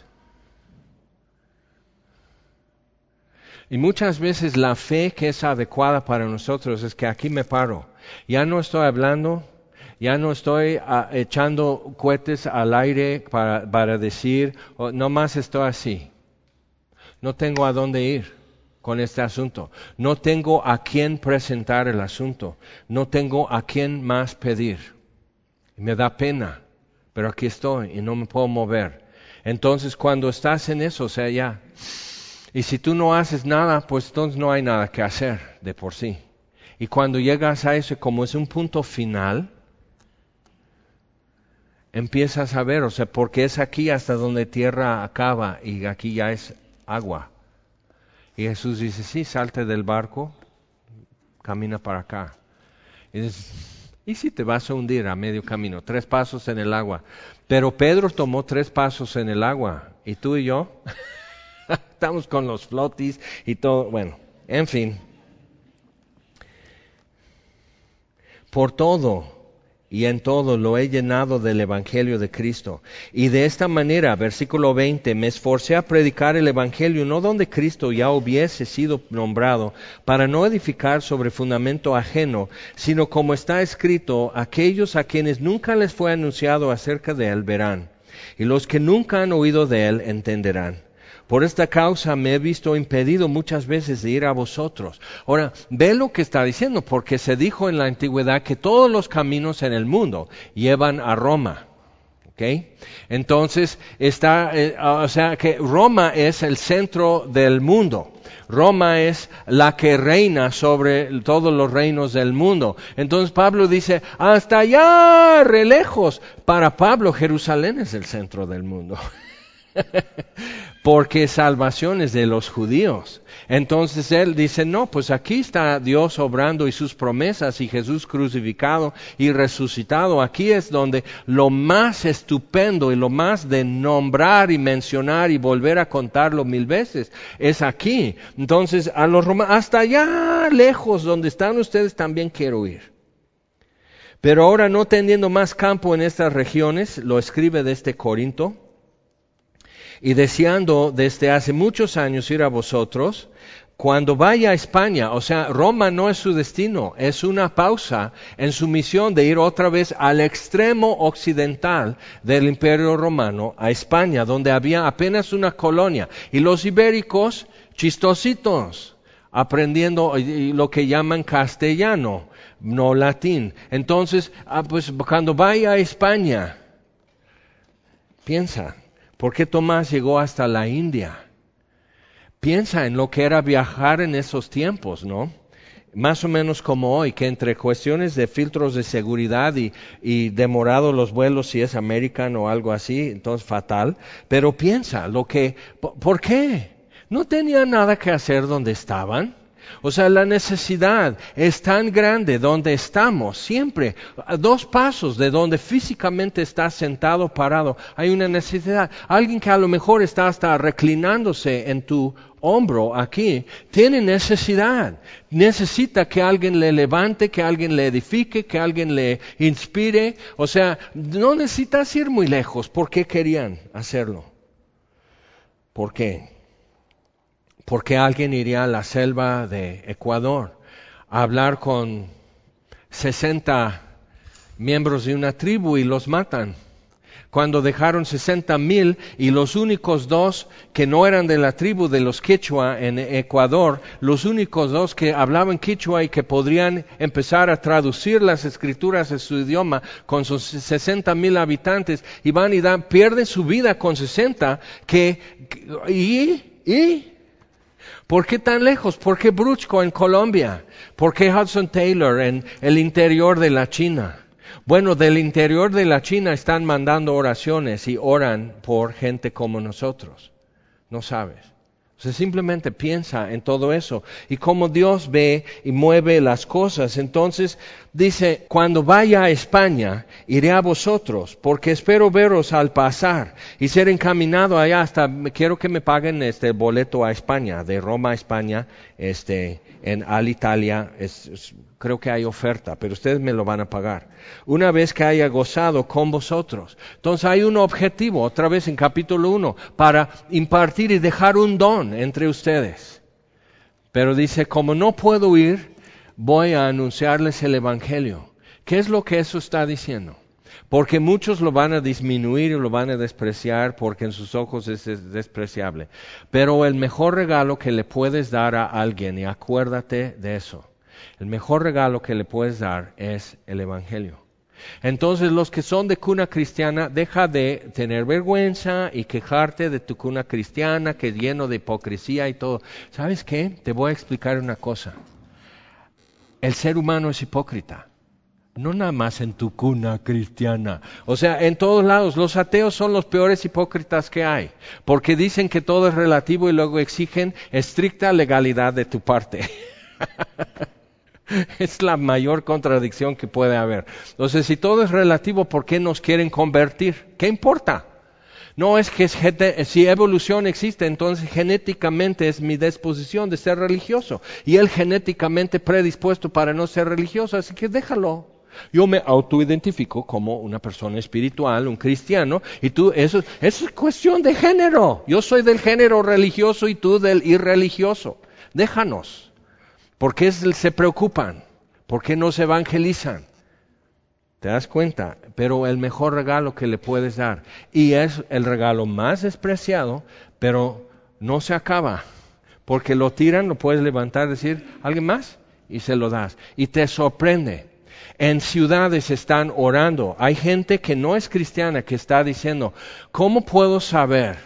A: Y muchas veces la fe que es adecuada para nosotros es que aquí me paro. Ya no estoy hablando, ya no estoy uh, echando cohetes al aire para, para decir, oh, nomás estoy así. No tengo a dónde ir con este asunto. No tengo a quién presentar el asunto. No tengo a quién más pedir. Me da pena, pero aquí estoy y no me puedo mover. Entonces, cuando estás en eso, o sea, ya. Y si tú no haces nada, pues entonces no hay nada que hacer de por sí. Y cuando llegas a eso, como es un punto final, empiezas a ver, o sea, porque es aquí hasta donde tierra acaba y aquí ya es agua. Y Jesús dice, sí, salte del barco, camina para acá. Y dices, ¿y si te vas a hundir a medio camino? Tres pasos en el agua. Pero Pedro tomó tres pasos en el agua. ¿Y tú y yo? Estamos con los flotis y todo. Bueno, en fin. Por todo y en todo lo he llenado del Evangelio de Cristo. Y de esta manera, versículo veinte, me esforcé a predicar el Evangelio, no donde Cristo ya hubiese sido nombrado, para no edificar sobre fundamento ajeno, sino como está escrito, aquellos a quienes nunca les fue anunciado acerca de él verán, y los que nunca han oído de él entenderán. Por esta causa me he visto impedido muchas veces de ir a vosotros. Ahora, ve lo que está diciendo, porque se dijo en la antigüedad que todos los caminos en el mundo llevan a Roma. ¿Ok? Entonces, está, eh, o sea, que Roma es el centro del mundo. Roma es la que reina sobre todos los reinos del mundo. Entonces Pablo dice, hasta allá, re lejos. Para Pablo, Jerusalén es el centro del mundo. Porque salvación es de los judíos. Entonces él dice, no, pues aquí está Dios obrando y sus promesas y Jesús crucificado y resucitado. Aquí es donde lo más estupendo y lo más de nombrar y mencionar y volver a contarlo mil veces es aquí. Entonces a los romanos, hasta allá lejos donde están ustedes también quiero ir. Pero ahora no teniendo más campo en estas regiones, lo escribe desde Corinto, y deseando desde hace muchos años ir a vosotros, cuando vaya a España, o sea, Roma no es su destino, es una pausa en su misión de ir otra vez al extremo occidental del Imperio Romano, a España, donde había apenas una colonia, y los ibéricos, chistositos, aprendiendo lo que llaman castellano, no latín. Entonces, ah, pues cuando vaya a España, piensa, ¿por qué Tomás llegó hasta la India? Piensa en lo que era viajar en esos tiempos, ¿no? Más o menos como hoy, que entre cuestiones de filtros de seguridad y, y demorado los vuelos, si es American o algo así, entonces fatal. Pero piensa, lo que, ¿por qué? ¿No tenían nada que hacer donde estaban? O sea, la necesidad es tan grande donde estamos, siempre, a dos pasos de donde físicamente estás sentado, parado, hay una necesidad. Alguien que a lo mejor está hasta reclinándose en tu hombro aquí, tiene necesidad. Necesita que alguien le levante, que alguien le edifique, que alguien le inspire. O sea, no necesitas ir muy lejos. ¿Por qué querían hacerlo? ¿Por qué? Porque alguien iría a la selva de Ecuador a hablar con sesenta miembros de una tribu y los matan. Cuando dejaron sesenta mil y los únicos dos que no eran de la tribu de los Quechua en Ecuador, los únicos dos que hablaban Quechua y que podrían empezar a traducir las escrituras en su idioma con sus sesenta mil habitantes, y van y dan, pierden su vida con sesenta, que, y, y, ¿por qué tan lejos? ¿Por qué Brusco en Colombia? ¿Por qué Hudson Taylor en el interior de la China? Bueno, del interior de la China están mandando oraciones y oran por gente como nosotros. No sabes. O sea, simplemente piensa en todo eso y cómo Dios ve y mueve las cosas. Entonces dice, cuando vaya a España, iré a vosotros, porque espero veros al pasar y ser encaminado allá hasta, quiero que me paguen este boleto a España, de Roma a España, este, en Alitalia, es, es, creo que hay oferta, pero ustedes me lo van a pagar. Una vez que haya gozado con vosotros. Entonces hay un objetivo, otra vez en capítulo uno, para impartir y dejar un don entre ustedes. Pero dice, como no puedo ir, voy a anunciarles el Evangelio. ¿Qué es lo que eso está diciendo? Porque muchos lo van a disminuir y lo van a despreciar porque en sus ojos es despreciable. Pero el mejor regalo que le puedes dar a alguien, y acuérdate de eso, el mejor regalo que le puedes dar es el Evangelio. Entonces los que son de cuna cristiana, deja de tener vergüenza y quejarte de tu cuna cristiana que es lleno de hipocresía y todo. ¿Sabes qué? Te voy a explicar una cosa. El ser humano es hipócrita. No nada más en tu cuna cristiana. O sea, en todos lados. Los ateos son los peores hipócritas que hay. Porque dicen que todo es relativo y luego exigen estricta legalidad de tu parte. Es la mayor contradicción que puede haber. Entonces, si todo es relativo, ¿por qué nos quieren convertir? ¿Qué importa? No es que es, si evolución existe, entonces genéticamente es mi disposición de ser religioso. Y él genéticamente predispuesto para no ser religioso, así que déjalo. Yo me autoidentifico como una persona espiritual, un cristiano, y tú, eso, eso es cuestión de género. Yo soy del género religioso y tú del irreligioso. Déjanos. ¿Por qué se preocupan? ¿Por qué no se evangelizan? ¿Te das cuenta? Pero el mejor regalo que le puedes dar, y es el regalo más despreciado, pero no se acaba, porque lo tiran, lo puedes levantar y decir, ¿alguien más? Y se lo das. Y te sorprende. En ciudades están orando. Hay gente que no es cristiana que está diciendo, ¿cómo puedo saber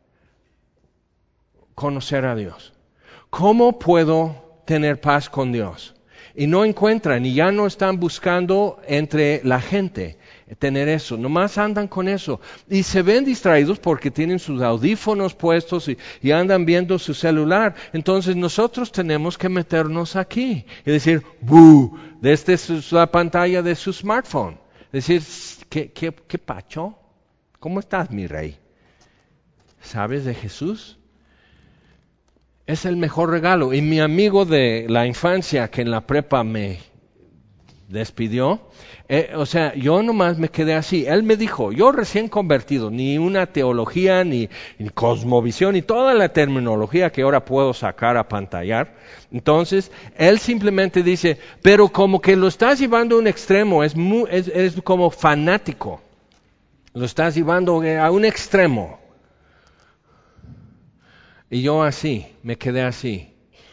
A: conocer a Dios? ¿Cómo puedo tener paz con Dios? Y no encuentran, y ya no están buscando entre la gente tener eso, nomás andan con eso. Y se ven distraídos porque tienen sus audífonos puestos y, y andan viendo su celular. Entonces nosotros tenemos que meternos aquí y decir, ¡buh! Desde su, la pantalla de su smartphone. Decir, ¿qué, qué, qué pacho? ¿Cómo estás, mi rey? ¿Sabes de Jesús? Es el mejor regalo. Y mi amigo de la infancia que en la prepa me despidió, eh, o sea, yo nomás me quedé así. Él me dijo, yo recién convertido, ni una teología, ni, ni cosmovisión, ni toda la terminología que ahora puedo sacar a pantallar. Entonces, él simplemente dice, pero como que lo estás llevando a un extremo, es, muy, es, es como fanático. Lo estás llevando a un extremo. Y yo así, me quedé así.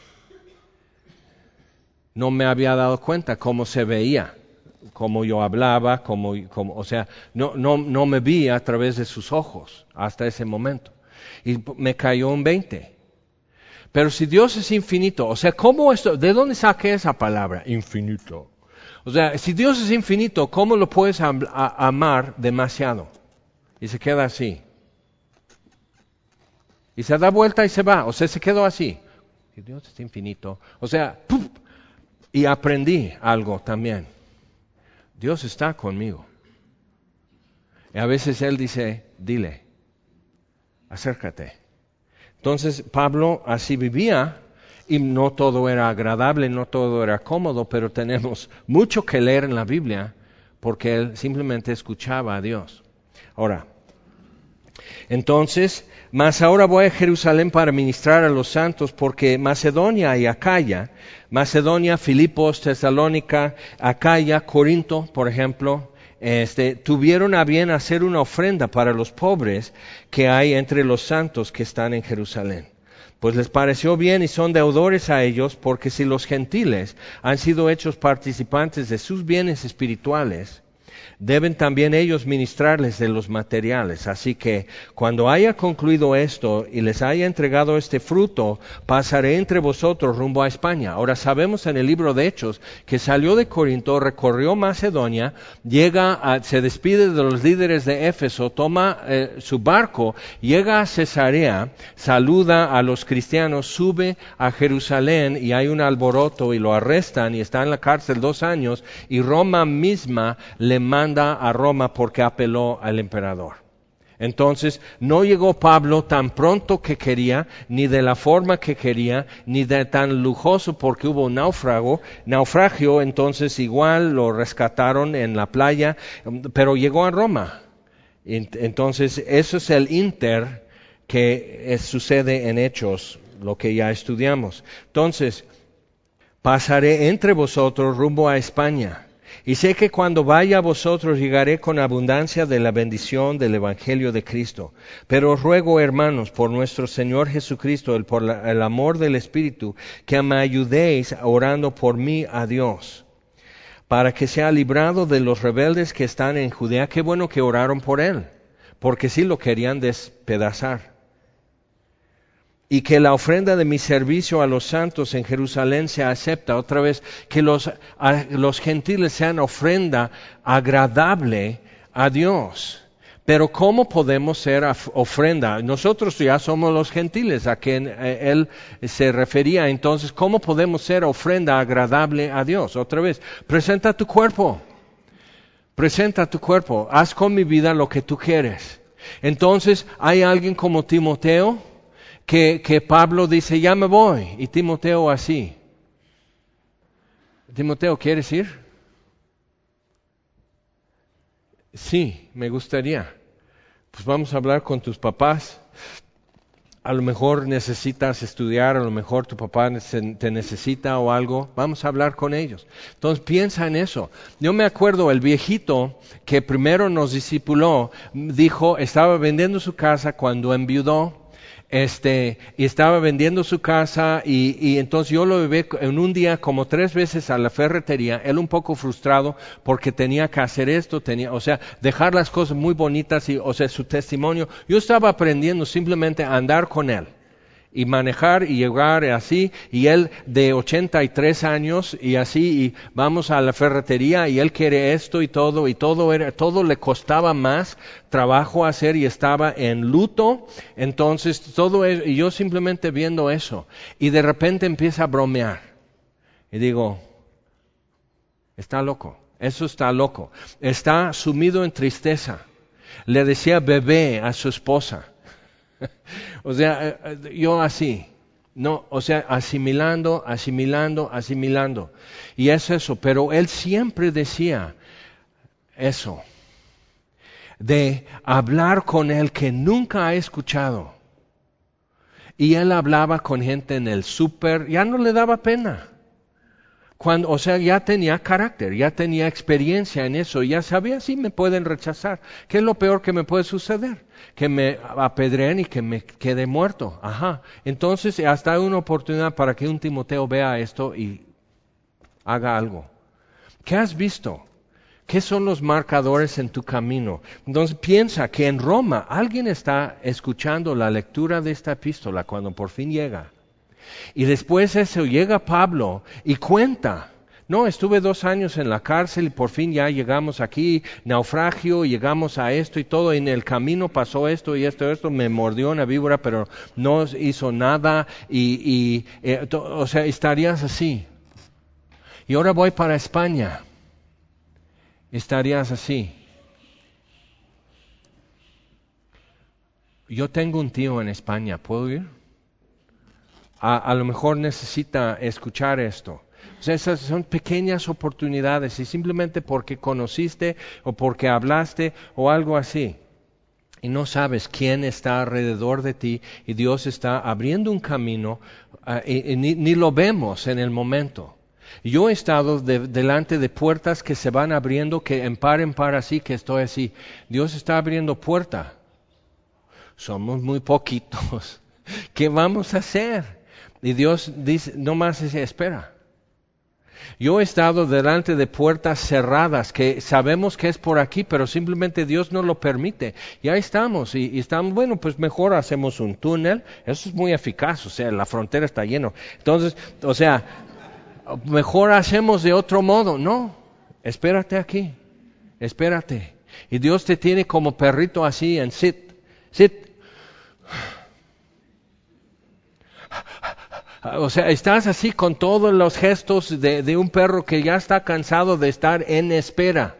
A: No me había dado cuenta cómo se veía, cómo yo hablaba, cómo, cómo, o sea, no, no, no me vi a través de sus ojos hasta ese momento. Y me cayó un veinte. Pero si Dios es infinito, o sea, ¿cómo esto? ¿De dónde saqué esa palabra? Infinito. O sea, si Dios es infinito, ¿cómo lo puedes am- a- amar demasiado? Y se queda así. Y se da vuelta y se va, o sea, se quedó así. que Dios es infinito. O sea, ¡puf! Y aprendí algo también. Dios está conmigo. Y a veces Él dice, dile, acércate. Entonces Pablo así vivía y no todo era agradable, no todo era cómodo, pero tenemos mucho que leer en la Biblia porque él simplemente escuchaba a Dios. Ahora, entonces, mas ahora voy a Jerusalén para ministrar a los santos porque Macedonia y Acaya, Macedonia, Filipos, Tesalónica, Acaya, Corinto, por ejemplo, Este, tuvieron a bien hacer una ofrenda para los pobres que hay entre los santos que están en Jerusalén. Pues les pareció bien y son deudores a ellos, porque si los gentiles han sido hechos participantes de sus bienes espirituales, deben también ellos ministrarles de los materiales. Así que cuando haya concluido esto y les haya entregado este fruto, pasaré entre vosotros rumbo a España. Ahora sabemos en el libro de Hechos que salió de Corinto, recorrió Macedonia, llega a, se despide de los líderes de Éfeso, toma eh, su barco, llega a Cesarea, saluda a los cristianos, sube a Jerusalén y hay un alboroto y lo arrestan y está en la cárcel dos años y Roma misma le manda a Roma porque apeló al emperador. Entonces, no llegó Pablo tan pronto que quería, ni de la forma que quería, ni de tan lujoso porque hubo náufrago, naufragio, entonces igual lo rescataron en la playa, pero llegó a Roma. Entonces, eso es el inter que sucede en Hechos, lo que ya estudiamos. Entonces, pasaré entre vosotros rumbo a España. Y sé que cuando vaya a vosotros llegaré con abundancia de la bendición del Evangelio de Cristo. Pero os ruego, hermanos, por nuestro Señor Jesucristo, el, por la, el amor del Espíritu, que me ayudéis orando por mí a Dios, para que sea librado de los rebeldes que están en Judea. Qué bueno que oraron por él, porque sí lo querían despedazar. Y que la ofrenda de mi servicio a los santos en Jerusalén sea acepta. Otra vez, que los, a, los gentiles sean ofrenda agradable a Dios. Pero ¿cómo podemos ser ofrenda? Nosotros ya somos los gentiles a quien eh, él se refería. Entonces, ¿cómo podemos ser ofrenda agradable a Dios? Otra vez, presenta tu cuerpo. Presenta tu cuerpo. Haz con mi vida lo que tú quieres. Entonces, hay alguien como Timoteo, Que, que Pablo dice, ya me voy, y Timoteo así. Timoteo, ¿quieres ir? Sí, me gustaría. Pues vamos a hablar con tus papás. A lo mejor necesitas estudiar, a lo mejor tu papá te necesita o algo. Vamos a hablar con ellos. Entonces piensa en eso. Yo me acuerdo, el viejito que primero nos discipuló, dijo, estaba vendiendo su casa cuando enviudó. Este, y estaba vendiendo su casa y, y entonces yo lo llevé en un día como tres veces a la ferretería, él un poco frustrado porque tenía que hacer esto, tenía, o sea, dejar las cosas muy bonitas y, o sea, su testimonio. Yo estaba aprendiendo simplemente a andar con él y manejar y llegar así, y él de ochenta y tres años y así, y vamos a la ferretería y él quiere esto y todo, y todo era, todo le costaba más trabajo hacer y estaba en luto. Entonces todo eso, y yo simplemente viendo eso, y de repente empieza a bromear, y digo, está loco, eso está loco, está sumido en tristeza. Le decía bebé a su esposa. O sea, yo así, no, o sea, asimilando, asimilando, asimilando. Y es eso, pero él siempre decía eso, de hablar con él que nunca ha escuchado. Y él hablaba con gente en el súper, ya no le daba pena. Cuando, o sea, ya tenía carácter, ya tenía experiencia en eso, ya sabía si me pueden rechazar. ¿Qué es lo peor que me puede suceder? Que me apedreen y que me quede muerto. Ajá. Entonces, hasta hay una oportunidad para que un Timoteo vea esto y haga algo. ¿Qué has visto? ¿Qué son los marcadores en tu camino? Entonces, piensa que en Roma alguien está escuchando la lectura de esta epístola cuando por fin llega. Y después eso llega Pablo y cuenta No, estuve dos años en la cárcel y por fin ya llegamos aquí, naufragio, llegamos a esto y todo. En el camino pasó esto y esto y esto, me mordió una víbora, pero no hizo nada. Y, y eh, to, o sea, estarías así. Y ahora voy para España. Estarías así. Yo tengo un tío en España, ¿puedo ir? A, a lo mejor necesita escuchar esto. O sea, esas son pequeñas oportunidades y simplemente porque conociste o porque hablaste o algo así. Y no sabes quién está alrededor de ti y Dios está abriendo un camino uh, y, y ni, ni lo vemos en el momento. Yo he estado de, delante de puertas que se van abriendo, que en par en par así, que estoy así. Dios está abriendo puerta. Somos muy poquitos. ¿Qué vamos a hacer? Y Dios dice, no más se espera. Yo he estado delante de puertas cerradas que sabemos que es por aquí, pero simplemente Dios no lo permite. Y ahí estamos, y, y estamos, bueno, pues mejor hacemos un túnel. Eso es muy eficaz, o sea, la frontera está llena. Entonces, o sea, mejor hacemos de otro modo. No, espérate aquí, espérate. Y Dios te tiene como perrito así en sit, sit. O sea, estás así con todos los gestos de, de un perro que ya está cansado de estar en espera.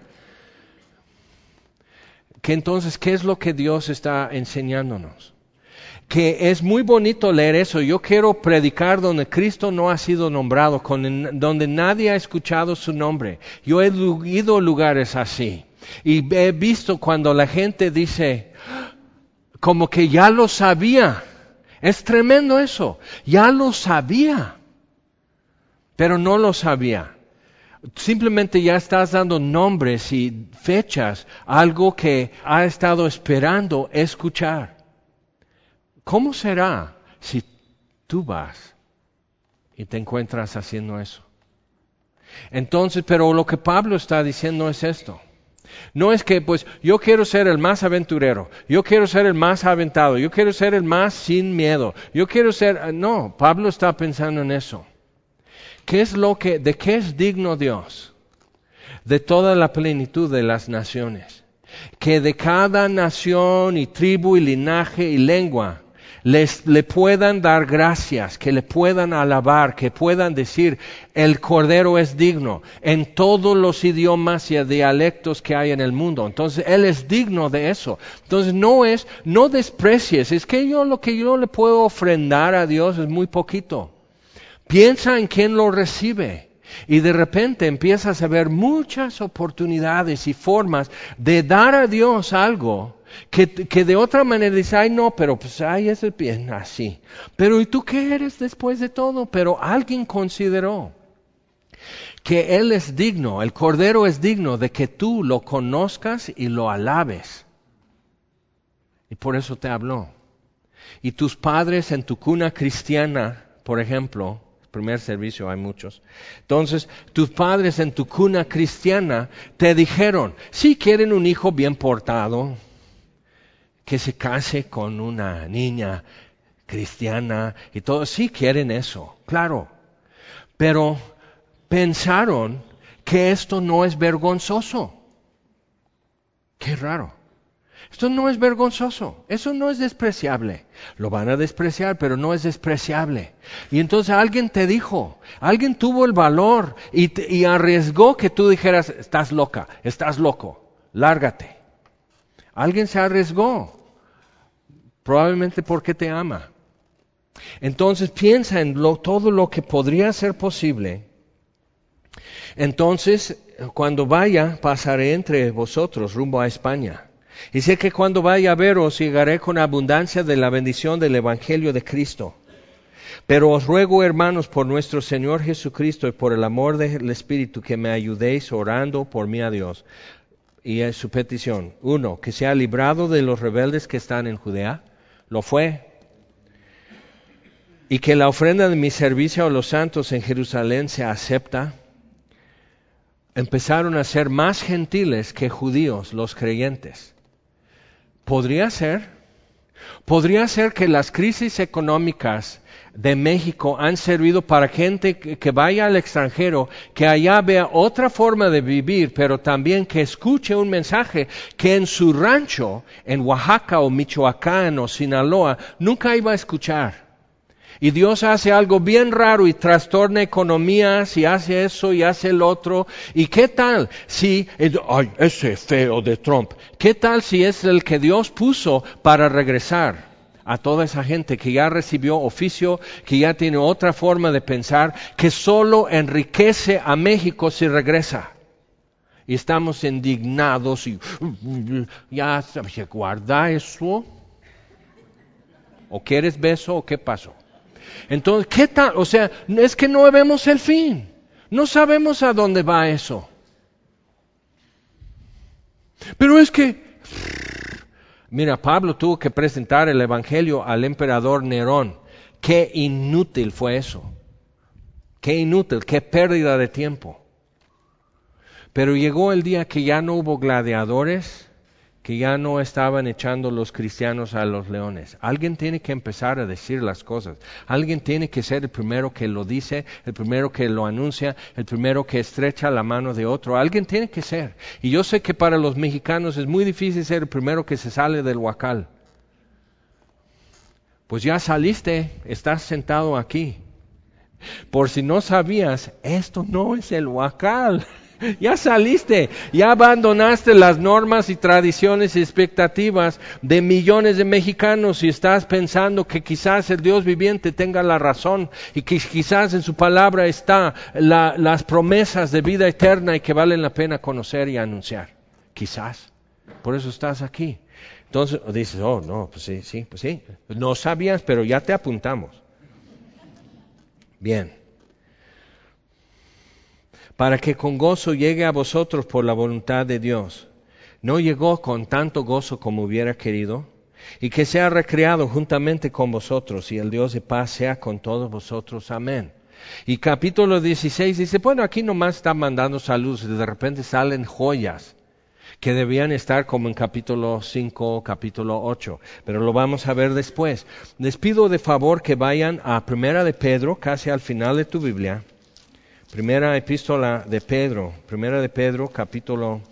A: Que entonces, ¿qué es lo que Dios está enseñándonos? Que es muy bonito leer eso. Yo quiero predicar donde Cristo no ha sido nombrado, con, donde nadie ha escuchado su nombre. Yo he ido a lugares así y he visto cuando la gente dice, como que ya lo sabía. Es tremendo eso. Ya lo sabía, pero no lo sabía. Simplemente ya estás dando nombres y fechas, algo que ha estado esperando escuchar. ¿Cómo será si tú vas y te encuentras haciendo eso? Entonces, pero lo que Pablo está diciendo es esto. No es que, pues, yo quiero ser el más aventurero, yo quiero ser el más aventado, yo quiero ser el más sin miedo, yo quiero ser... No, Pablo está pensando en eso. ¿Qué es lo que, de qué es digno Dios? De toda la plenitud de las naciones. Que de cada nación y tribu y linaje y lengua les, le puedan dar gracias, que le puedan alabar, que puedan decir, el Cordero es digno, en todos los idiomas y dialectos que hay en el mundo. Entonces, Él es digno de eso. Entonces, no es, no desprecies, es que yo lo que yo le puedo ofrendar a Dios es muy poquito. Piensa en quién lo recibe. Y de repente empiezas a ver muchas oportunidades y formas de dar a Dios algo que, que de otra manera dice, ay no, pero pues ay es bien así. Pero ¿y tú qué eres después de todo? Pero alguien consideró que Él es digno, el Cordero es digno de que tú lo conozcas y lo alabes. Y por eso te habló. Y tus padres en tu cuna cristiana, por ejemplo, primer servicio hay muchos. Entonces, tus padres en tu cuna cristiana te dijeron, si quieren un hijo bien portado, que se case con una niña cristiana y todo, sí quieren eso, claro. Pero pensaron que esto no es vergonzoso. Qué raro. Esto no es vergonzoso, eso no es despreciable. Lo van a despreciar, pero no es despreciable. Y entonces alguien te dijo, alguien tuvo el valor y, te, y arriesgó que tú dijeras, estás loca, estás loco, lárgate. Alguien se arriesgó, probablemente porque te ama. Entonces piensa en lo, todo lo que podría ser posible. Entonces, cuando vaya, pasaré entre vosotros rumbo a España. Y sé que cuando vaya a veros, llegaré con abundancia de la bendición del Evangelio de Cristo. Pero os ruego, hermanos, por nuestro Señor Jesucristo y por el amor del Espíritu, que me ayudéis orando por mí a Dios. Y es su petición. Uno, que sea librado de los rebeldes que están en Judea. Lo fue. Y que la ofrenda de mi servicio a los santos en Jerusalén se acepta. Empezaron a ser más gentiles que judíos los creyentes. ¿Podría ser? ¿Podría ser que las crisis económicas de México han servido para gente que vaya al extranjero, que allá vea otra forma de vivir, pero también que escuche un mensaje que en su rancho, en Oaxaca o Michoacán o Sinaloa, nunca iba a escuchar. Y Dios hace algo bien raro y trastorna economías y hace eso y hace el otro. ¿Y qué tal si, ay, ese feo de Trump, qué tal si es el que Dios puso para regresar a toda esa gente que ya recibió oficio, que ya tiene otra forma de pensar, que solo enriquece a México si regresa? Y estamos indignados y ya se guarda eso. ¿O quieres beso o qué pasó? Entonces, ¿qué tal? O sea, es que no vemos el fin. No sabemos a dónde va eso. Pero es que, mira, Pablo tuvo que presentar el evangelio al emperador Nerón. Qué inútil fue eso. Qué inútil, qué pérdida de tiempo. Pero llegó el día que ya no hubo gladiadores, que ya no estaban echando los cristianos a los leones. Alguien tiene que empezar a decir las cosas. Alguien tiene que ser el primero que lo dice, el primero que lo anuncia, el primero que estrecha la mano de otro. Alguien tiene que ser. Y yo sé que para los mexicanos es muy difícil ser el primero que se sale del huacal. Pues ya saliste, estás sentado aquí. Por si no sabías, esto no es el huacal. Ya saliste, ya abandonaste las normas y tradiciones y expectativas de millones de mexicanos y estás pensando que quizás el Dios viviente tenga la razón y que quizás en su palabra está la, las promesas de vida eterna y que valen la pena conocer y anunciar. Quizás. Por eso estás aquí. Entonces dices, oh no, pues sí, sí, pues sí. No sabías, pero ya te apuntamos. Bien. Para que con gozo llegue a vosotros por la voluntad de Dios. No llegó con tanto gozo como hubiera querido, y que sea recreado juntamente con vosotros, y el Dios de paz sea con todos vosotros. Amén. Y capítulo dieciséis dice, bueno, aquí nomás está mandando saludos, y de repente salen joyas, que debían estar como en capítulo cinco, capítulo ocho, pero lo vamos a ver después. Les pido de favor que vayan a Primera de Pedro, casi al final de tu Biblia. Primera epístola de Pedro, Primera de Pedro, capítulo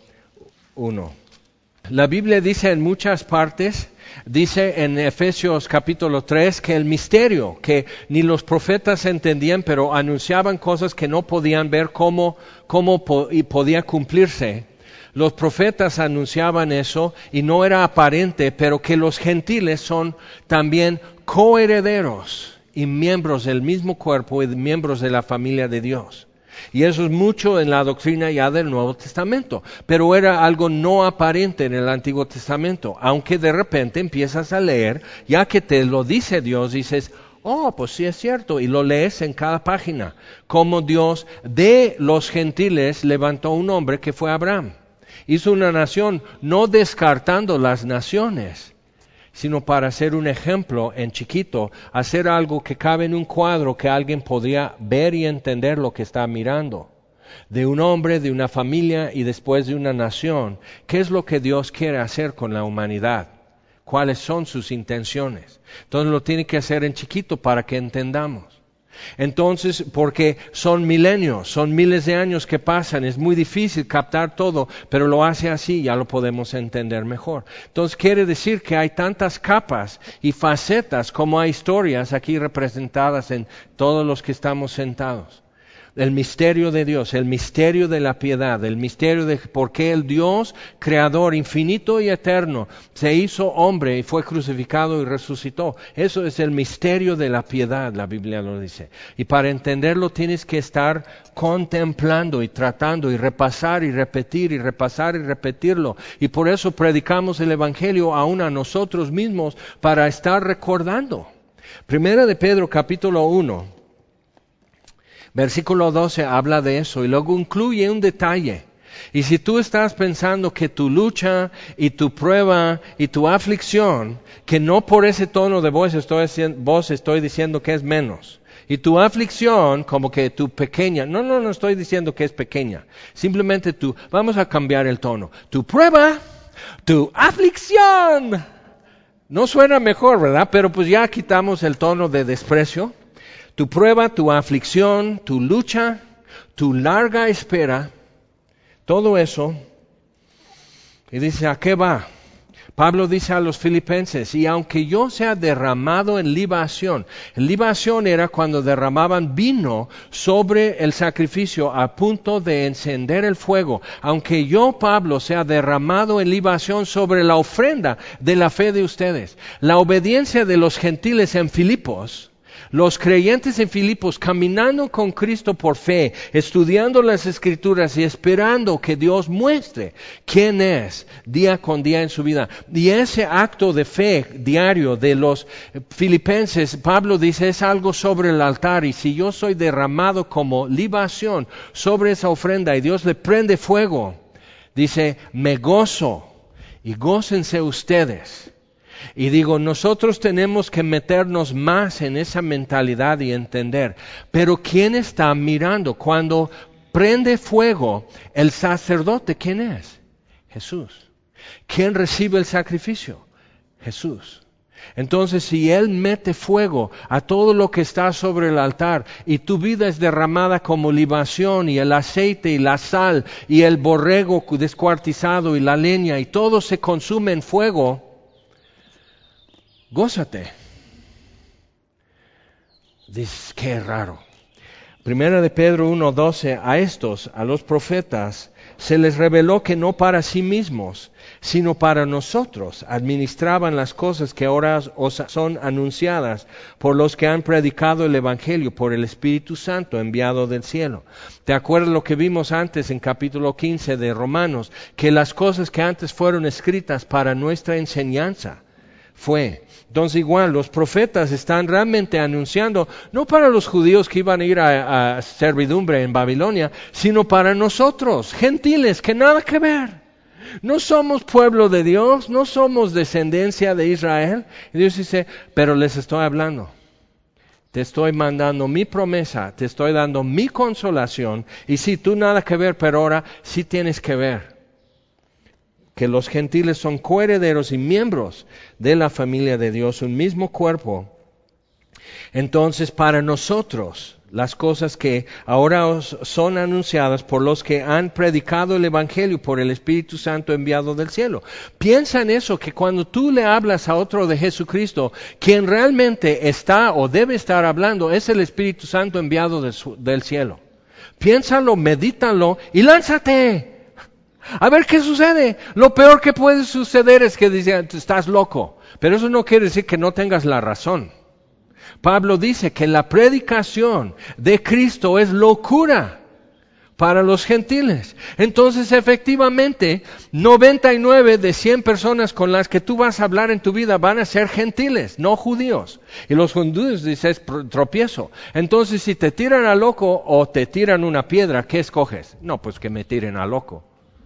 A: uno. La Biblia dice en muchas partes, dice en Efesios capítulo tres, que el misterio, que ni los profetas entendían, pero anunciaban cosas que no podían ver cómo, cómo po- y podía cumplirse. Los profetas anunciaban eso y no era aparente, pero que los gentiles son también coherederos y miembros del mismo cuerpo y miembros de la familia de Dios. Y eso es mucho en la doctrina ya del Nuevo Testamento, pero era algo no aparente en el Antiguo Testamento, aunque de repente empiezas a leer, ya que te lo dice Dios, dices, oh, pues sí es cierto, y lo lees en cada página, como Dios de los gentiles levantó un hombre que fue Abraham. Hizo una nación, no descartando las naciones, sino para hacer un ejemplo en chiquito, hacer algo que cabe en un cuadro que alguien podría ver y entender lo que está mirando. De un hombre, de una familia y después de una nación. ¿Qué es lo que Dios quiere hacer con la humanidad? ¿Cuáles son sus intenciones? Entonces lo tiene que hacer en chiquito para que entendamos. Entonces, porque son milenios, son miles de años que pasan, es muy difícil captar todo, pero lo hace así, ya lo podemos entender mejor. Entonces quiere decir que hay tantas capas y facetas como hay historias aquí representadas en todos los que estamos sentados. El misterio de Dios, el misterio de la piedad, el misterio de por qué el Dios creador infinito y eterno se hizo hombre y fue crucificado y resucitó. Eso es el misterio de la piedad, la Biblia lo dice. Y para entenderlo tienes que estar contemplando y tratando y repasar y repetir y repasar y repetirlo. Y por eso predicamos el Evangelio aún a nosotros mismos para estar recordando. Primera de Pedro capítulo uno. Versículo doce habla de eso y luego incluye un detalle. Y si tú estás pensando que tu lucha y tu prueba y tu aflicción, que no por ese tono de voz estoy, voz estoy diciendo que es menos, y tu aflicción como que tu pequeña, no, no, no estoy diciendo que es pequeña, simplemente tú, vamos a cambiar el tono, tu prueba, tu aflicción, no suena mejor, ¿verdad? Pero pues ya quitamos el tono de desprecio. Tu prueba, tu aflicción, tu lucha, tu larga espera, todo eso. Y dice, ¿a qué va? Pablo dice a los filipenses, y aunque yo sea derramado en libación, libación era cuando derramaban vino sobre el sacrificio a punto de encender el fuego, aunque yo, Pablo, sea derramado en libación sobre la ofrenda de la fe de ustedes, la obediencia de los gentiles en Filipos, los creyentes en Filipos caminando con Cristo por fe, estudiando las Escrituras y esperando que Dios muestre quién es día con día en su vida. Y ese acto de fe diario de los filipenses, Pablo dice, es algo sobre el altar. Y si yo soy derramado como libación sobre esa ofrenda y Dios le prende fuego, dice, me gozo y gócense ustedes. Y digo, nosotros tenemos que meternos más en esa mentalidad y entender. Pero ¿quién está mirando? Cuando prende fuego, el sacerdote, ¿quién es? Jesús. ¿Quién recibe el sacrificio? Jesús. Entonces, si Él mete fuego a todo lo que está sobre el altar y tu vida es derramada como libación y el aceite y la sal y el borrego descuartizado y la leña y todo se consume en fuego, gózate. Dices, qué raro. Primera de Pedro uno doce, a estos, a los profetas, se les reveló que no para sí mismos, sino para nosotros administraban las cosas que ahora os son anunciadas por los que han predicado el Evangelio por el Espíritu Santo enviado del cielo. ¿Te acuerdas lo que vimos antes en capítulo quince de Romanos? Que las cosas que antes fueron escritas para nuestra enseñanza fue. Entonces igual los profetas están realmente anunciando, no para los judíos que iban a ir a, a servidumbre en Babilonia, sino para nosotros, gentiles, que nada que ver. No somos pueblo de Dios, no somos descendencia de Israel. Y Dios dice, pero les estoy hablando. Te estoy mandando mi promesa, te estoy dando mi consolación. Y si tú nada que ver, pero ahora sí tienes que ver que los gentiles son coherederos y miembros de la familia de Dios, un mismo cuerpo. Entonces, para nosotros, las cosas que ahora os son anunciadas por los que han predicado el Evangelio por el Espíritu Santo enviado del cielo. Piensa en eso, que cuando tú le hablas a otro de Jesucristo, quien realmente está o debe estar hablando es el Espíritu Santo enviado del, del cielo. Piénsalo, medítalo y lánzate. A ver qué sucede. Lo peor que puede suceder es que dicen, estás loco. Pero eso no quiere decir que no tengas la razón. Pablo dice que la predicación de Cristo es locura para los gentiles. Entonces, efectivamente, noventa y nueve de cien personas con las que tú vas a hablar en tu vida van a ser gentiles, no judíos. Y los judíos dices tropiezo. Entonces, si te tiran a loco o te tiran una piedra, ¿qué escoges? No, pues que me tiren a loco.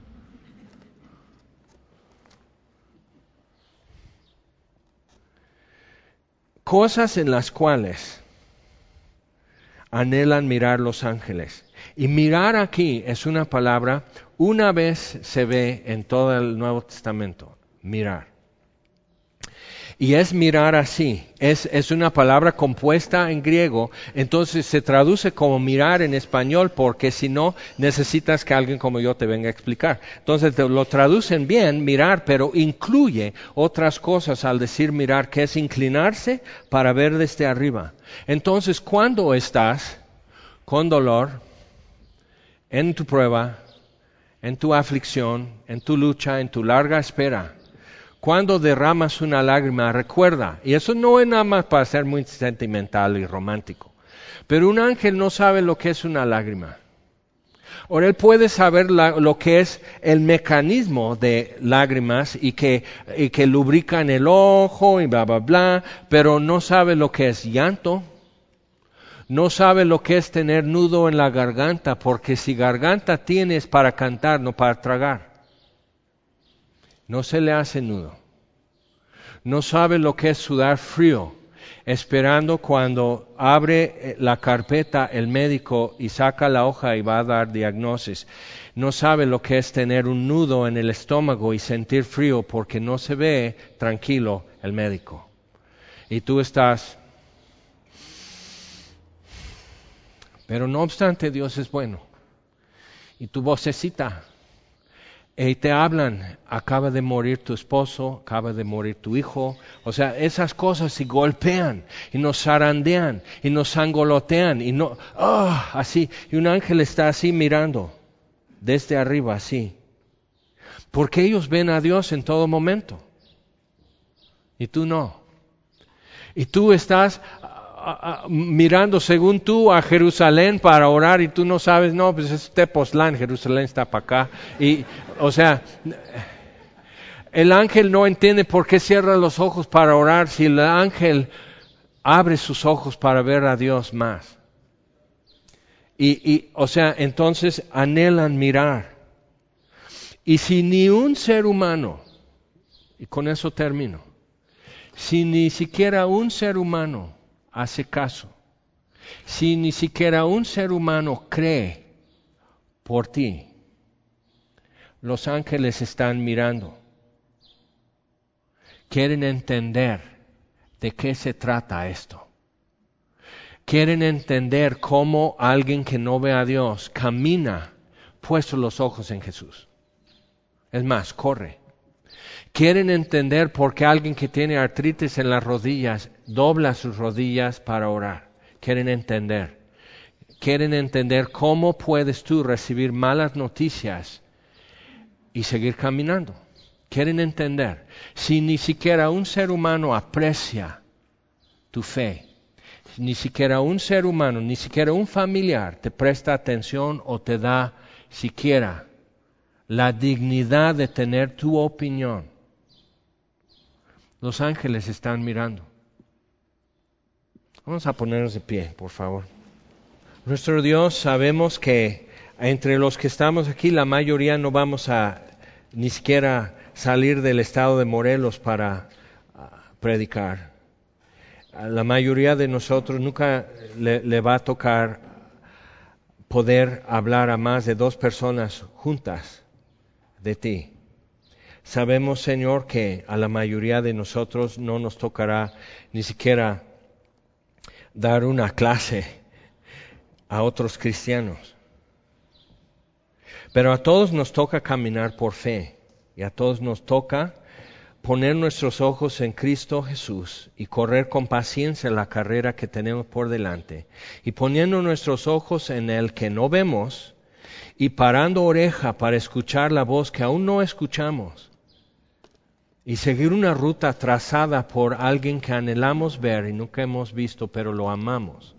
A: Cosas en las cuales anhelan mirar los ángeles. Y mirar aquí es una palabra, una vez se ve en todo el Nuevo Testamento, mirar. Y es mirar así, es, es una palabra compuesta en griego, entonces se traduce como mirar en español, porque si no, necesitas que alguien como yo te venga a explicar. Entonces te lo traducen bien, mirar, pero incluye otras cosas al decir mirar, que es inclinarse para ver desde arriba. Entonces, cuando estás con dolor, en tu prueba, en tu aflicción, en tu lucha, en tu larga espera, cuando derramas una lágrima, recuerda, y eso no es nada más para ser muy sentimental y romántico, pero un ángel no sabe lo que es una lágrima. Ahora él puede saber la, lo que es el mecanismo de lágrimas y que, y que lubrican el ojo y bla, bla, bla, pero no sabe lo que es llanto. No sabe lo que es tener nudo en la garganta, porque si garganta tienes para cantar, no para tragar. No se le hace nudo. No sabe lo que es sudar frío, esperando cuando abre la carpeta el médico y saca la hoja y va a dar diagnosis. No sabe lo que es tener un nudo en el estómago y sentir frío porque no se ve tranquilo el médico. Y tú estás Pero no obstante, Dios es bueno. Y tu vocecita, y te hablan, acaba de morir tu esposo, acaba de morir tu hijo. O sea, esas cosas y golpean, y nos zarandean, y nos sangolotean, y no, ah, oh, así. Y un ángel está así mirando, desde arriba, así. Porque ellos ven a Dios en todo momento. Y tú no. Y tú estás a, a, mirando según tú a Jerusalén para orar y tú no sabes, no, pues es Tepoztlán, Jerusalén está para acá. Y, o sea, el ángel no entiende por qué cierra los ojos para orar si el ángel abre sus ojos para ver a Dios más. Y, y o sea, entonces anhelan mirar. Y si ni un ser humano, y con eso termino, si ni siquiera un ser humano hace caso, si ni siquiera un ser humano cree por ti, los ángeles están mirando. Quieren entender de qué se trata esto. Quieren entender cómo alguien que no ve a Dios camina puesto los ojos en Jesús. Es más, corre. Quieren entender por qué alguien que tiene artritis en las rodillas dobla sus rodillas para orar. Quieren entender. Quieren entender cómo puedes tú recibir malas noticias y seguir caminando. Quieren entender. Si ni siquiera un ser humano aprecia tu fe, ni siquiera un ser humano, ni siquiera un familiar te presta atención o te da siquiera la dignidad de tener tu opinión, los ángeles están mirando. Vamos a ponernos de pie, por favor. Nuestro Dios, sabemos que entre los que estamos aquí, la mayoría no vamos a ni siquiera salir del estado de Morelos para uh, predicar. A la mayoría de nosotros nunca le, le va a tocar poder hablar a más de dos personas juntas de ti. Sabemos, Señor, que a la mayoría de nosotros no nos tocará ni siquiera dar una clase a otros cristianos. Pero a todos nos toca caminar por fe y a todos nos toca poner nuestros ojos en Cristo Jesús y correr con paciencia la carrera que tenemos por delante. Y poniendo nuestros ojos en el que no vemos y parando oreja para escuchar la voz que aún no escuchamos. Y seguir una ruta trazada por alguien que anhelamos ver y nunca hemos visto, pero lo amamos.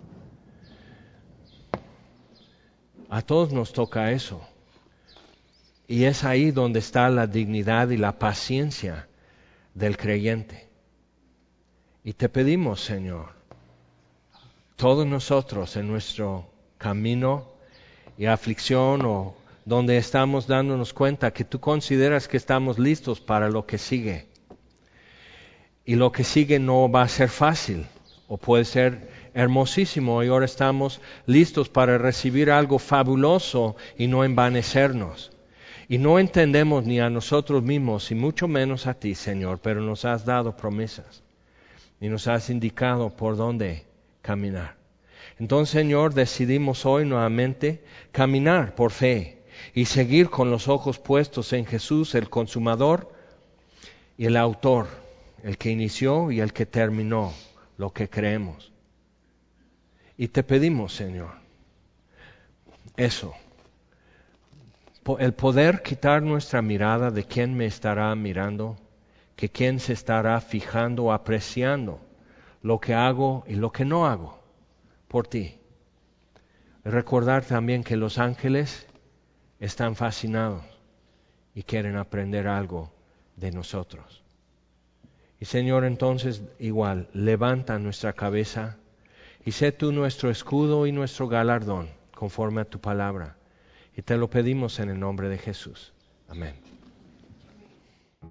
A: A todos nos toca eso. Y es ahí donde está la dignidad y la paciencia del creyente. Y te pedimos, Señor, todos nosotros en nuestro camino y aflicción o donde estamos dándonos cuenta que tú consideras que estamos listos para lo que sigue. Y lo que sigue no va a ser fácil o puede ser hermosísimo y ahora estamos listos para recibir algo fabuloso y no envanecernos. Y no entendemos ni a nosotros mismos y mucho menos a ti, Señor, pero nos has dado promesas y nos has indicado por dónde caminar. Entonces, Señor, decidimos hoy nuevamente caminar por fe y seguir con los ojos puestos en Jesús, el consumador y el autor, el que inició y el que terminó lo que creemos. Y te pedimos, Señor, eso, el poder quitar nuestra mirada de quién me estará mirando, que quién se estará fijando o apreciando lo que hago y lo que no hago por ti. Recordar también que los ángeles están fascinados y quieren aprender algo de nosotros. Y Señor, entonces igual, levanta nuestra cabeza y sé tú nuestro escudo y nuestro galardón conforme a tu palabra. Y te lo pedimos en el nombre de Jesús. Amén.